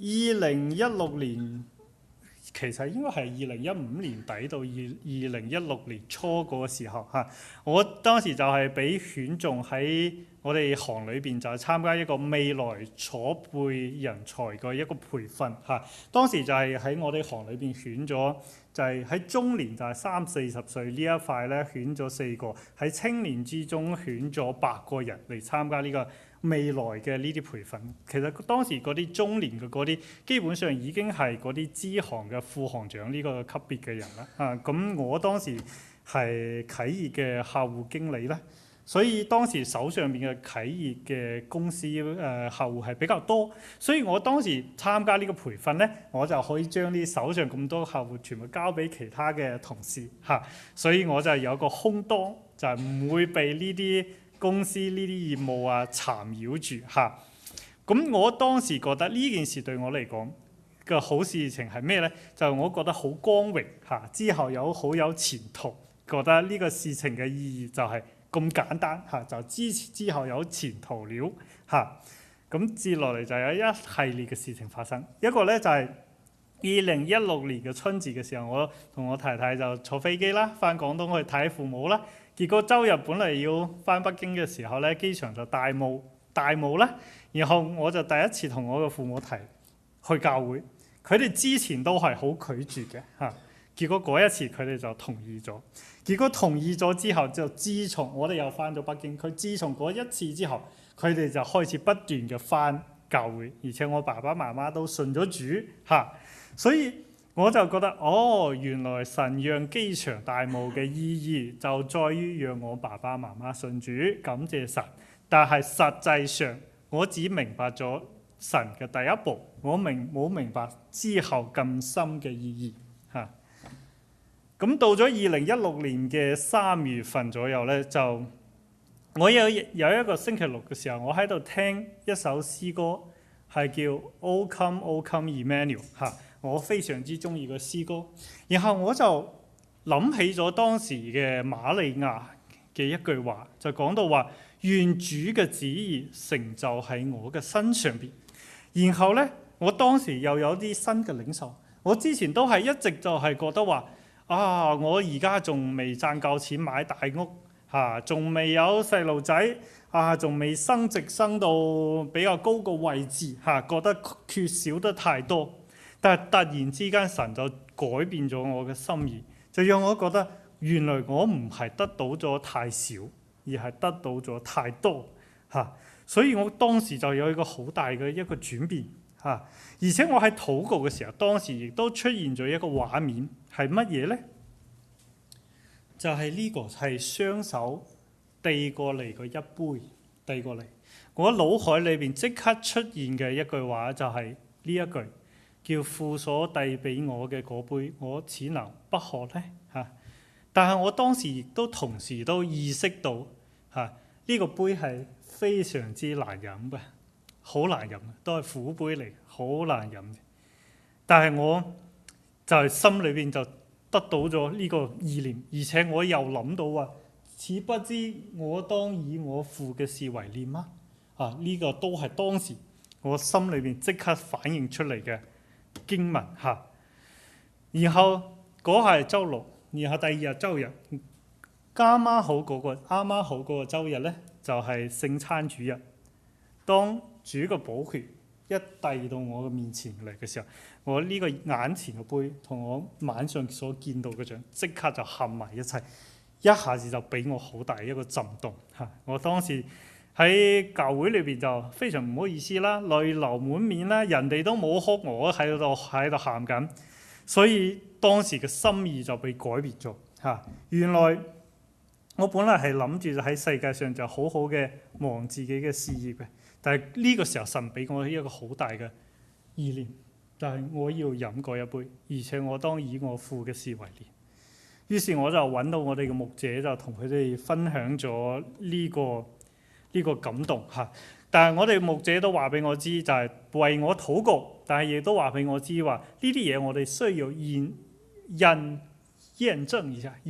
2016年，其實應該係2015年底到2016年初嗰個時候我當時就係俾選中喺我哋行裏邊，就係參加一個未來儲備人才嘅一個培訓當時就係喺我哋行裏邊選咗，就係喺中年就係30-40歲呢一塊咧選咗4個，喺青年之中選咗8個人嚟參加呢個未來嘅呢啲培訓。其實當時嗰啲中年嘅嗰啲基本上已經係嗰啲支行嘅副行長呢個級別嘅人啦咁我當時係啟業嘅客戶經理啦，所以當時手上面嘅啟業嘅公司客戶係比較多，所以我當時參加呢個培訓咧，我就可以將啲手上咁多客戶全部交俾其他嘅同事所以我就有個空當，就係唔會被呢啲公司呢啲業務纏繞住咁我當時覺得呢件事對我嚟講嘅好事情係咩咧？就我覺得好光榮之後好有前途，覺得呢個事情嘅意義就係咁簡單就之後有前途了咁接落嚟就有一系列嘅事情發生。一個咧就係2016年嘅春節嘅時候，我同我太太就坐飛機啦，翻廣東去睇父母啦。結果周日本嚟要翻北京嘅時候咧，機場就大霧啦。然後我就第一次同我嘅父母提去教會，佢哋之前都係好拒絕嘅結果嗰一次佢哋就同意咗。結果同意咗之後，就自從我哋又翻咗北京，佢自從嗰一次之後，佢哋就開始不斷嘅翻教會，而且我爸爸媽媽都信咗主所以我就覺得原來神讓機場大霧嘅意義就在於讓我爸爸媽媽信主，感謝神。但係實際上我只明白咗神嘅第一步，我冇明白之後更深嘅意義咁到咗2016年嘅3月份左右咧，就我有一個星期六嘅時候，我喺度聽一首詩歌，係叫 O Come O Come Emmanuel 我非常之中意個詩歌。然後我就諗起咗當時嘅瑪利亞嘅一句話，就講到話願主嘅旨意成就喺我嘅身上邊。然後咧，我當時又有啲新嘅領受。我之前都係一直就係覺得話我而家仲未賺夠錢買大屋仲未有細路仔仲未升職升到比較高個位置覺得缺少得太多。但係突然之間神就改變咗我嘅心意，就讓我覺得原來我唔係得到咗太少，而係得到咗太多所以我當時就有一個好大嘅一個轉變而且我喺禱告嘅時候，當時亦都出現咗一個畫面，係乜嘢呢？就係呢個係雙手遞過嚟嘅一杯，遞過嚟。我腦海裏邊即刻出現嘅一句話就係呢一句，叫父所遞俾我嘅嗰杯，我豈能不喝呢？但係我當時亦都同時都意識到呢個杯係非常之難飲嘅，好難飲，都係苦杯嚟，好難飲。但係我就係心裏邊就得到咗呢個意念，而且我又諗到話，豈不知我當以我父嘅事為念嗎？呢個都係當時我心裏邊即刻反映出嚟嘅經文然後嗰係週六，然後第二日週日，啱啱好嗰個週日咧，就係聖餐主日。當主嘅寶血一遞到我嘅面前嚟嘅時候，我呢個眼前嘅杯同我晚上所見到嘅像即刻就合埋一齊，一下子就俾我好大一個震動我當時喺教會裏邊就非常唔好意思啦，淚流滿面啦，人哋都冇哭，我喺度喊緊，所以當時嘅心意就被改變咗原來我本來係諗住喺世界上就好好嘅忙自己嘅事業嘅，但係呢個時候神俾我一個好大嘅意念，就係我要飲嗰一杯，而且我當以我父嘅事為念。於是我就揾到我哋嘅牧者，就同佢哋分享咗呢個感動但係我哋牧者都話俾我知，就係為我禱告，但係亦都話俾我知話呢啲嘢我哋需要驗證一下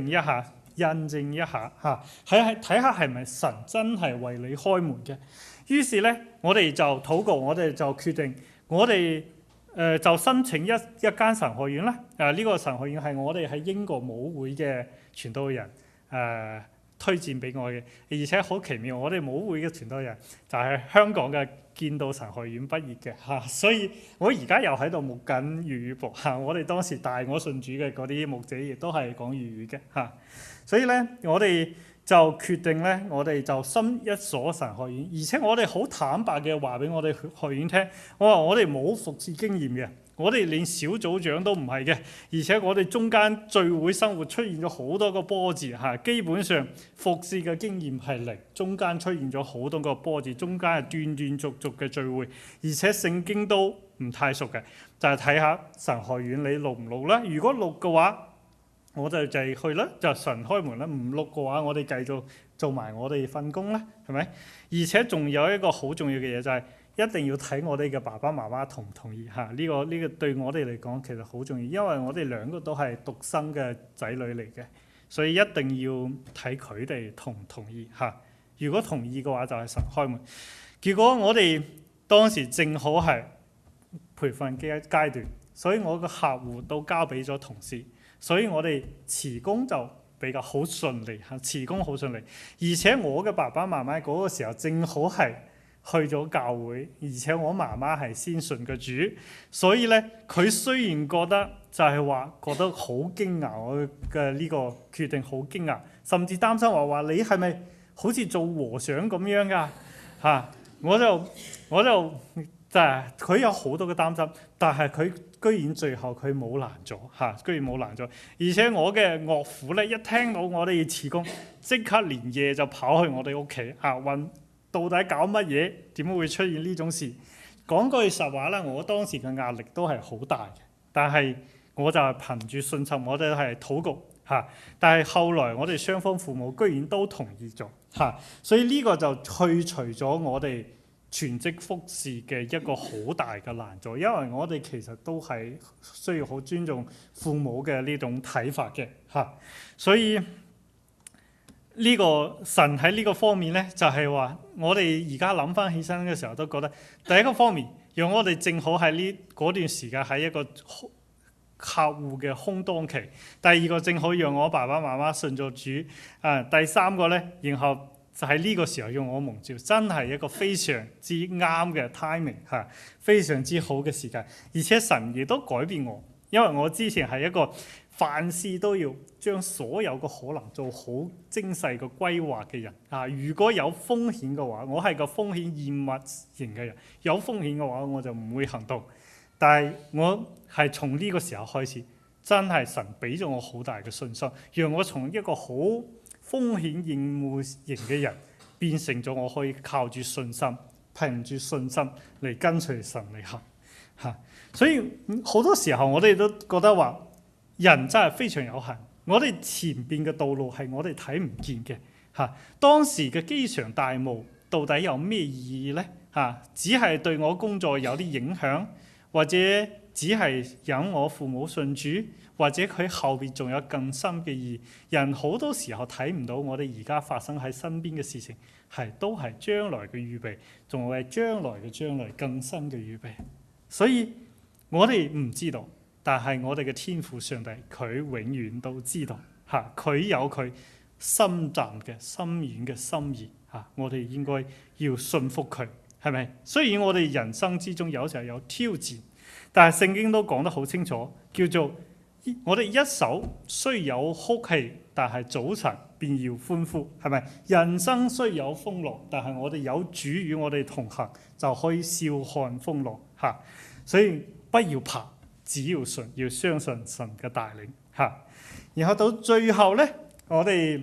嚇，睇下係咪神真係為你開門嘅。於是咧，我哋就禱告，我哋就決定，我哋就申請一間神學院啦。呢個神學院係我哋喺英國母會嘅傳道人推薦俾我嘅，而且好奇妙，我哋母會嘅傳道人就係香港嘅建道神學院畢業嘅嚇，所以我而家又喺度牧緊粵語部嚇。我哋當時帶我信主嘅嗰啲牧者亦都係講粵語嘅嚇，所以咧我哋就決定咧，我哋就深一所神學院，而且我哋好坦白嘅話俾我哋學院聽，我話我哋冇服侍經驗嘅。我哋連小組長都唔係嘅，而且我哋中間聚會生活出現咗好多個波折嚇，基本上服侍嘅經驗係零，中間出現咗好多個波折，中間係斷斷續續嘅聚會，而且聖經都唔太熟嘅，就係睇下神學院你錄唔錄啦。如果錄嘅話，我就係去啦，就神開門啦；唔錄嘅話，我哋繼續做埋我哋份工啦，係咪？而且仲有一個好重要嘅嘢就係，一定要睇我哋嘅爸爸媽媽同唔同意嚇，呢個對我哋嚟講其實好重要，因為我哋兩個都係獨生嘅仔女嚟嘅，所以一定要睇佢哋同唔同意嚇。如果同意嘅話，就係神開門。結果我哋當時正好係培訓嘅階段，所以我個客戶都交俾咗同事，所以我哋辭工就比較好順利嚇，辭工好順利。而且我嘅爸爸媽媽嗰個時候正好係去咗教會，而且我媽媽係先信嘅主，所以咧佢雖然覺得就係話覺得好驚訝，我嘅呢個決定好驚訝，甚至擔心話你係咪好似做和尚咁樣㗎嚇？我就就係佢有好多嘅擔心，但係佢居然最後佢冇攔咗嚇，居然冇攔咗。而且我嘅岳父咧一聽到我哋要辭工，即刻連夜就跑去我哋屋企嚇問。到底搞乜嘢？點會出現呢種事？講句實話啦，我當時嘅壓力都係好大嘅，但係我就係憑住信心，我哋係禱告嚇。但係後來我哋雙方父母居然都同意咗嚇，所以呢個就去除咗我哋全職服侍嘅一個好大嘅難度，因為我哋其實都係需要好尊重父母嘅呢種睇法嘅嚇，所以。呢個神喺呢個方面咧，就係話我哋而家諗翻起身嘅時候，都覺得第一個方面，讓我哋正好喺嗰段時間喺一個客戶嘅空檔期；第二個正好讓我爸爸媽媽信咗主；第三個咧，然後就喺呢個時候用我蒙召，真係一個非常之啱嘅 timing 嚇，非常之好嘅時間，而且神亦都改變我，因為我之前係一個凡事都要將所有嘅可能做好精細嘅規劃嘅人啊！如果有風險嘅話，我係個風險厭惡型嘅人。有風險嘅話，我就唔會行動。但係我係從呢個時候開始，真係神俾咗我好大嘅信心，讓我從一個好風險厭惡型嘅人變成咗我可以靠住信心，憑住信心嚟跟隨神嚟行嚇。所以好多時候我哋都覺得話，人真係非常有限，我哋前邊嘅道路係我哋睇唔見嘅嚇。當時嘅機場大霧到底有咩意義呢？嚇，只係對我工作有啲影響，或者只係引我父母信主，或者佢後邊仲有更深嘅意義。人好多時候睇唔到我哋而家發生喺身邊嘅事情，都係將來嘅預備，仲係將來嘅將來更深嘅預備。所以我哋唔知道。但係我哋嘅天父上帝，佢永遠都知道嚇，佢有佢深湛嘅深遠嘅心意嚇，我哋應該要信服佢，係咪？雖然我哋人生之中有時候有挑戰，但係聖經都講得好清楚，叫做我哋一宿雖有哭泣，但係早晨便要歡呼，係咪？人生雖有風浪，但係我哋有主與我哋同行，就可以笑看風浪嚇。所以不要怕。只要信，要相信神嘅帶領嚇。然後到最後咧，我哋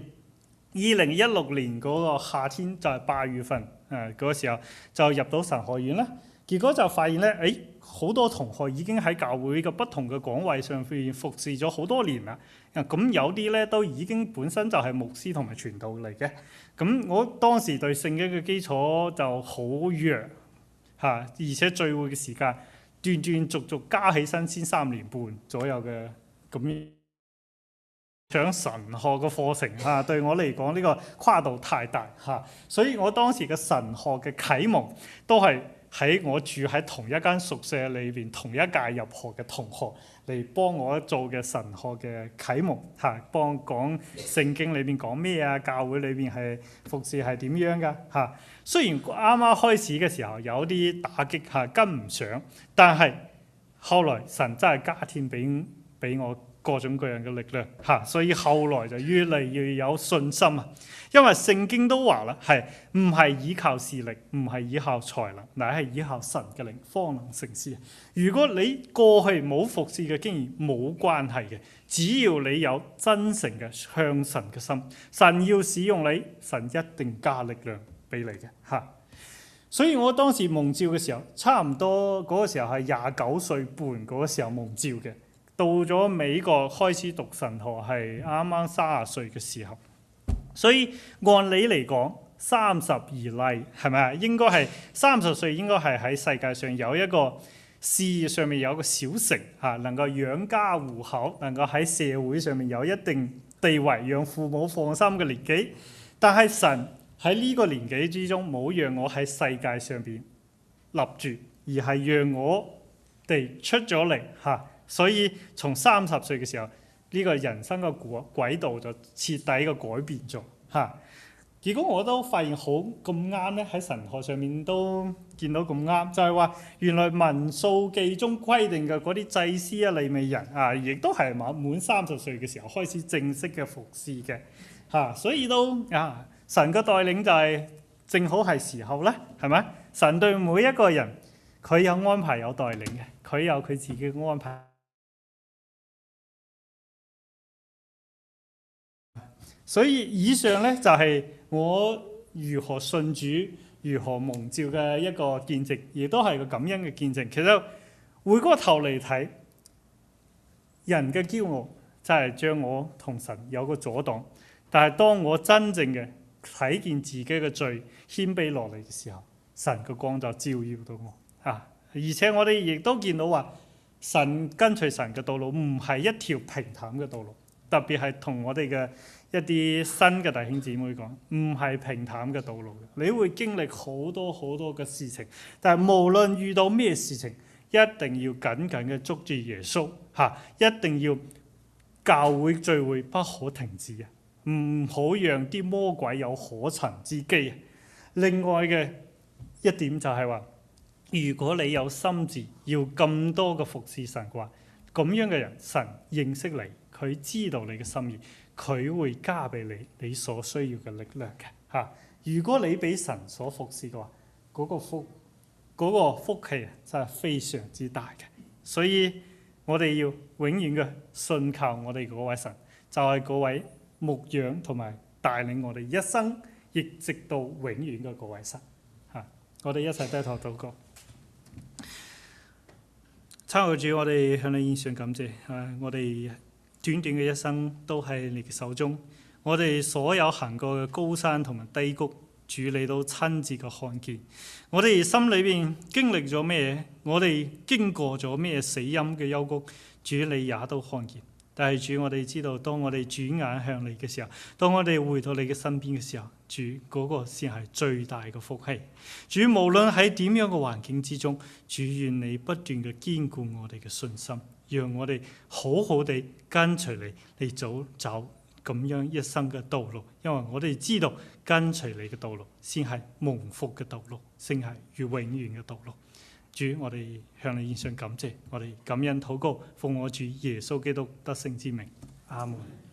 2016年嗰個夏天就係8月份嗰個時候就入到神學院啦。結果就發現咧，好多同學已經喺教會嘅不同嘅崗位上邊服侍咗好多年啦。咁有啲咧都已經本身就係牧師同埋傳道嚟嘅。咁我當時對聖經嘅基礎就好弱嚇，而且聚會嘅時間斷斷續續加起身先3年半左右嘅咁上神學嘅課程嚇，對我嚟講呢個跨度太大嚇，所以我當時嘅神學嘅啟蒙都係喺我住喺同一間宿舍裏邊同一屆入學嘅同學嚟幫我做嘅神學嘅啟蒙嚇，幫我講聖經裏邊講咩啊，教會裏邊係服侍係點樣噶嚇。雖然啱啱開始嘅時候有啲打擊嚇，跟唔上，但係後來神真係加添俾我各種各樣嘅力量嚇，所以後來就越嚟越有信心啊！因為聖經都話啦，係唔係依靠視力，唔係依靠才能，乃係依靠神嘅靈，方能成事。如果你過去冇服侍嘅經驗，冇關係嘅，只要你有真誠嘅向神嘅心，神要使用你，神一定加力量俾你嘅嚇。所以我當時蒙召嘅時候，差唔多嗰個時候係29歲半嗰個時候蒙召嘅。到咗美國開始讀神學係啱啱30歲嘅時候，所以按理嚟講30而立係咪啊？應該係30歲應該係喺世界上有一個事業上面有一個小成嚇，能夠養家糊口，能夠喺社會上面有一定地位，讓父母放心嘅年紀。但係神喺呢個年紀之中冇讓我喺世界上邊立住，而係讓我哋出咗嚟嚇。所以從30歲嘅時候，呢個人生嘅軌道就徹底嘅改變咗嚇。結果我都發現好咁啱咧，喺神學上面都見到咁啱，就係話原來民數記中規定嘅嗰啲祭司啊、利未人啊，亦都係滿30歲嘅時候開始正式嘅服侍嘅嚇。所以都神嘅帶領就係正好係時候啦，係咪？神對每一個人佢有安排有帶領嘅，佢有佢自己嘅安排。所以以上咧就係我如何信主、如何蒙召嘅一個見證，亦都係個感恩嘅見證。其實回過頭嚟睇，人嘅驕傲真係將我同神有個阻擋。但係當我真正嘅睇見自己嘅罪，謙卑落嚟嘅時候，神嘅光就照耀到我啊！而且我哋亦都見到話，神跟隨神嘅道路唔係一條平坦嘅道路，特別係同我哋嘅一啲新嘅弟兄姊妹講，唔係平坦嘅道路嘅，你會經歷好多好多嘅事情。但係無論遇到咩事情，一定要緊緊嘅捉住耶穌嚇，一定要教會聚會不可停止啊！唔好讓啲魔鬼有可乘之機啊！另外嘅一點就係話，如果你有心志要咁多嘅服侍神嘅話，咁樣嘅人，神認識你，佢知道你嘅心意。佢會加俾你所需要嘅力量嘅嚇。如果你俾神所服侍嘅話，嗰個福氣啊，真係非常之大嘅。所以我哋要永遠嘅信靠我哋嗰位神，就係嗰位牧養同埋帶領我哋一生，亦直到永遠嘅嗰位神嚇。我哋一齊低頭禱告。親愛的主，我哋向你獻上感謝我哋短短嘅一生都喺你嘅手中，我哋所有行過嘅高山同埋低谷，主你都親自嘅看見。我哋心裏邊經歷咗咩？我哋經過咗咩死蔭嘅幽谷，主你也都看見。但係主，我哋知道，當我哋轉眼向你嘅時候，當我哋回到你嘅身邊嘅時候，主嗰個先係最大嘅福氣。主無論喺點樣嘅環境之中，主願你不斷嘅堅固我哋嘅信心。讓我哋好好地跟隨你嚟走咁樣一生嘅道路，因為我哋知道跟隨你嘅道路先係蒙福嘅道路，先係永遠嘅道路。主，我哋向你獻上感謝，我哋感恩禱告，奉我主耶穌基督得勝之名，阿門。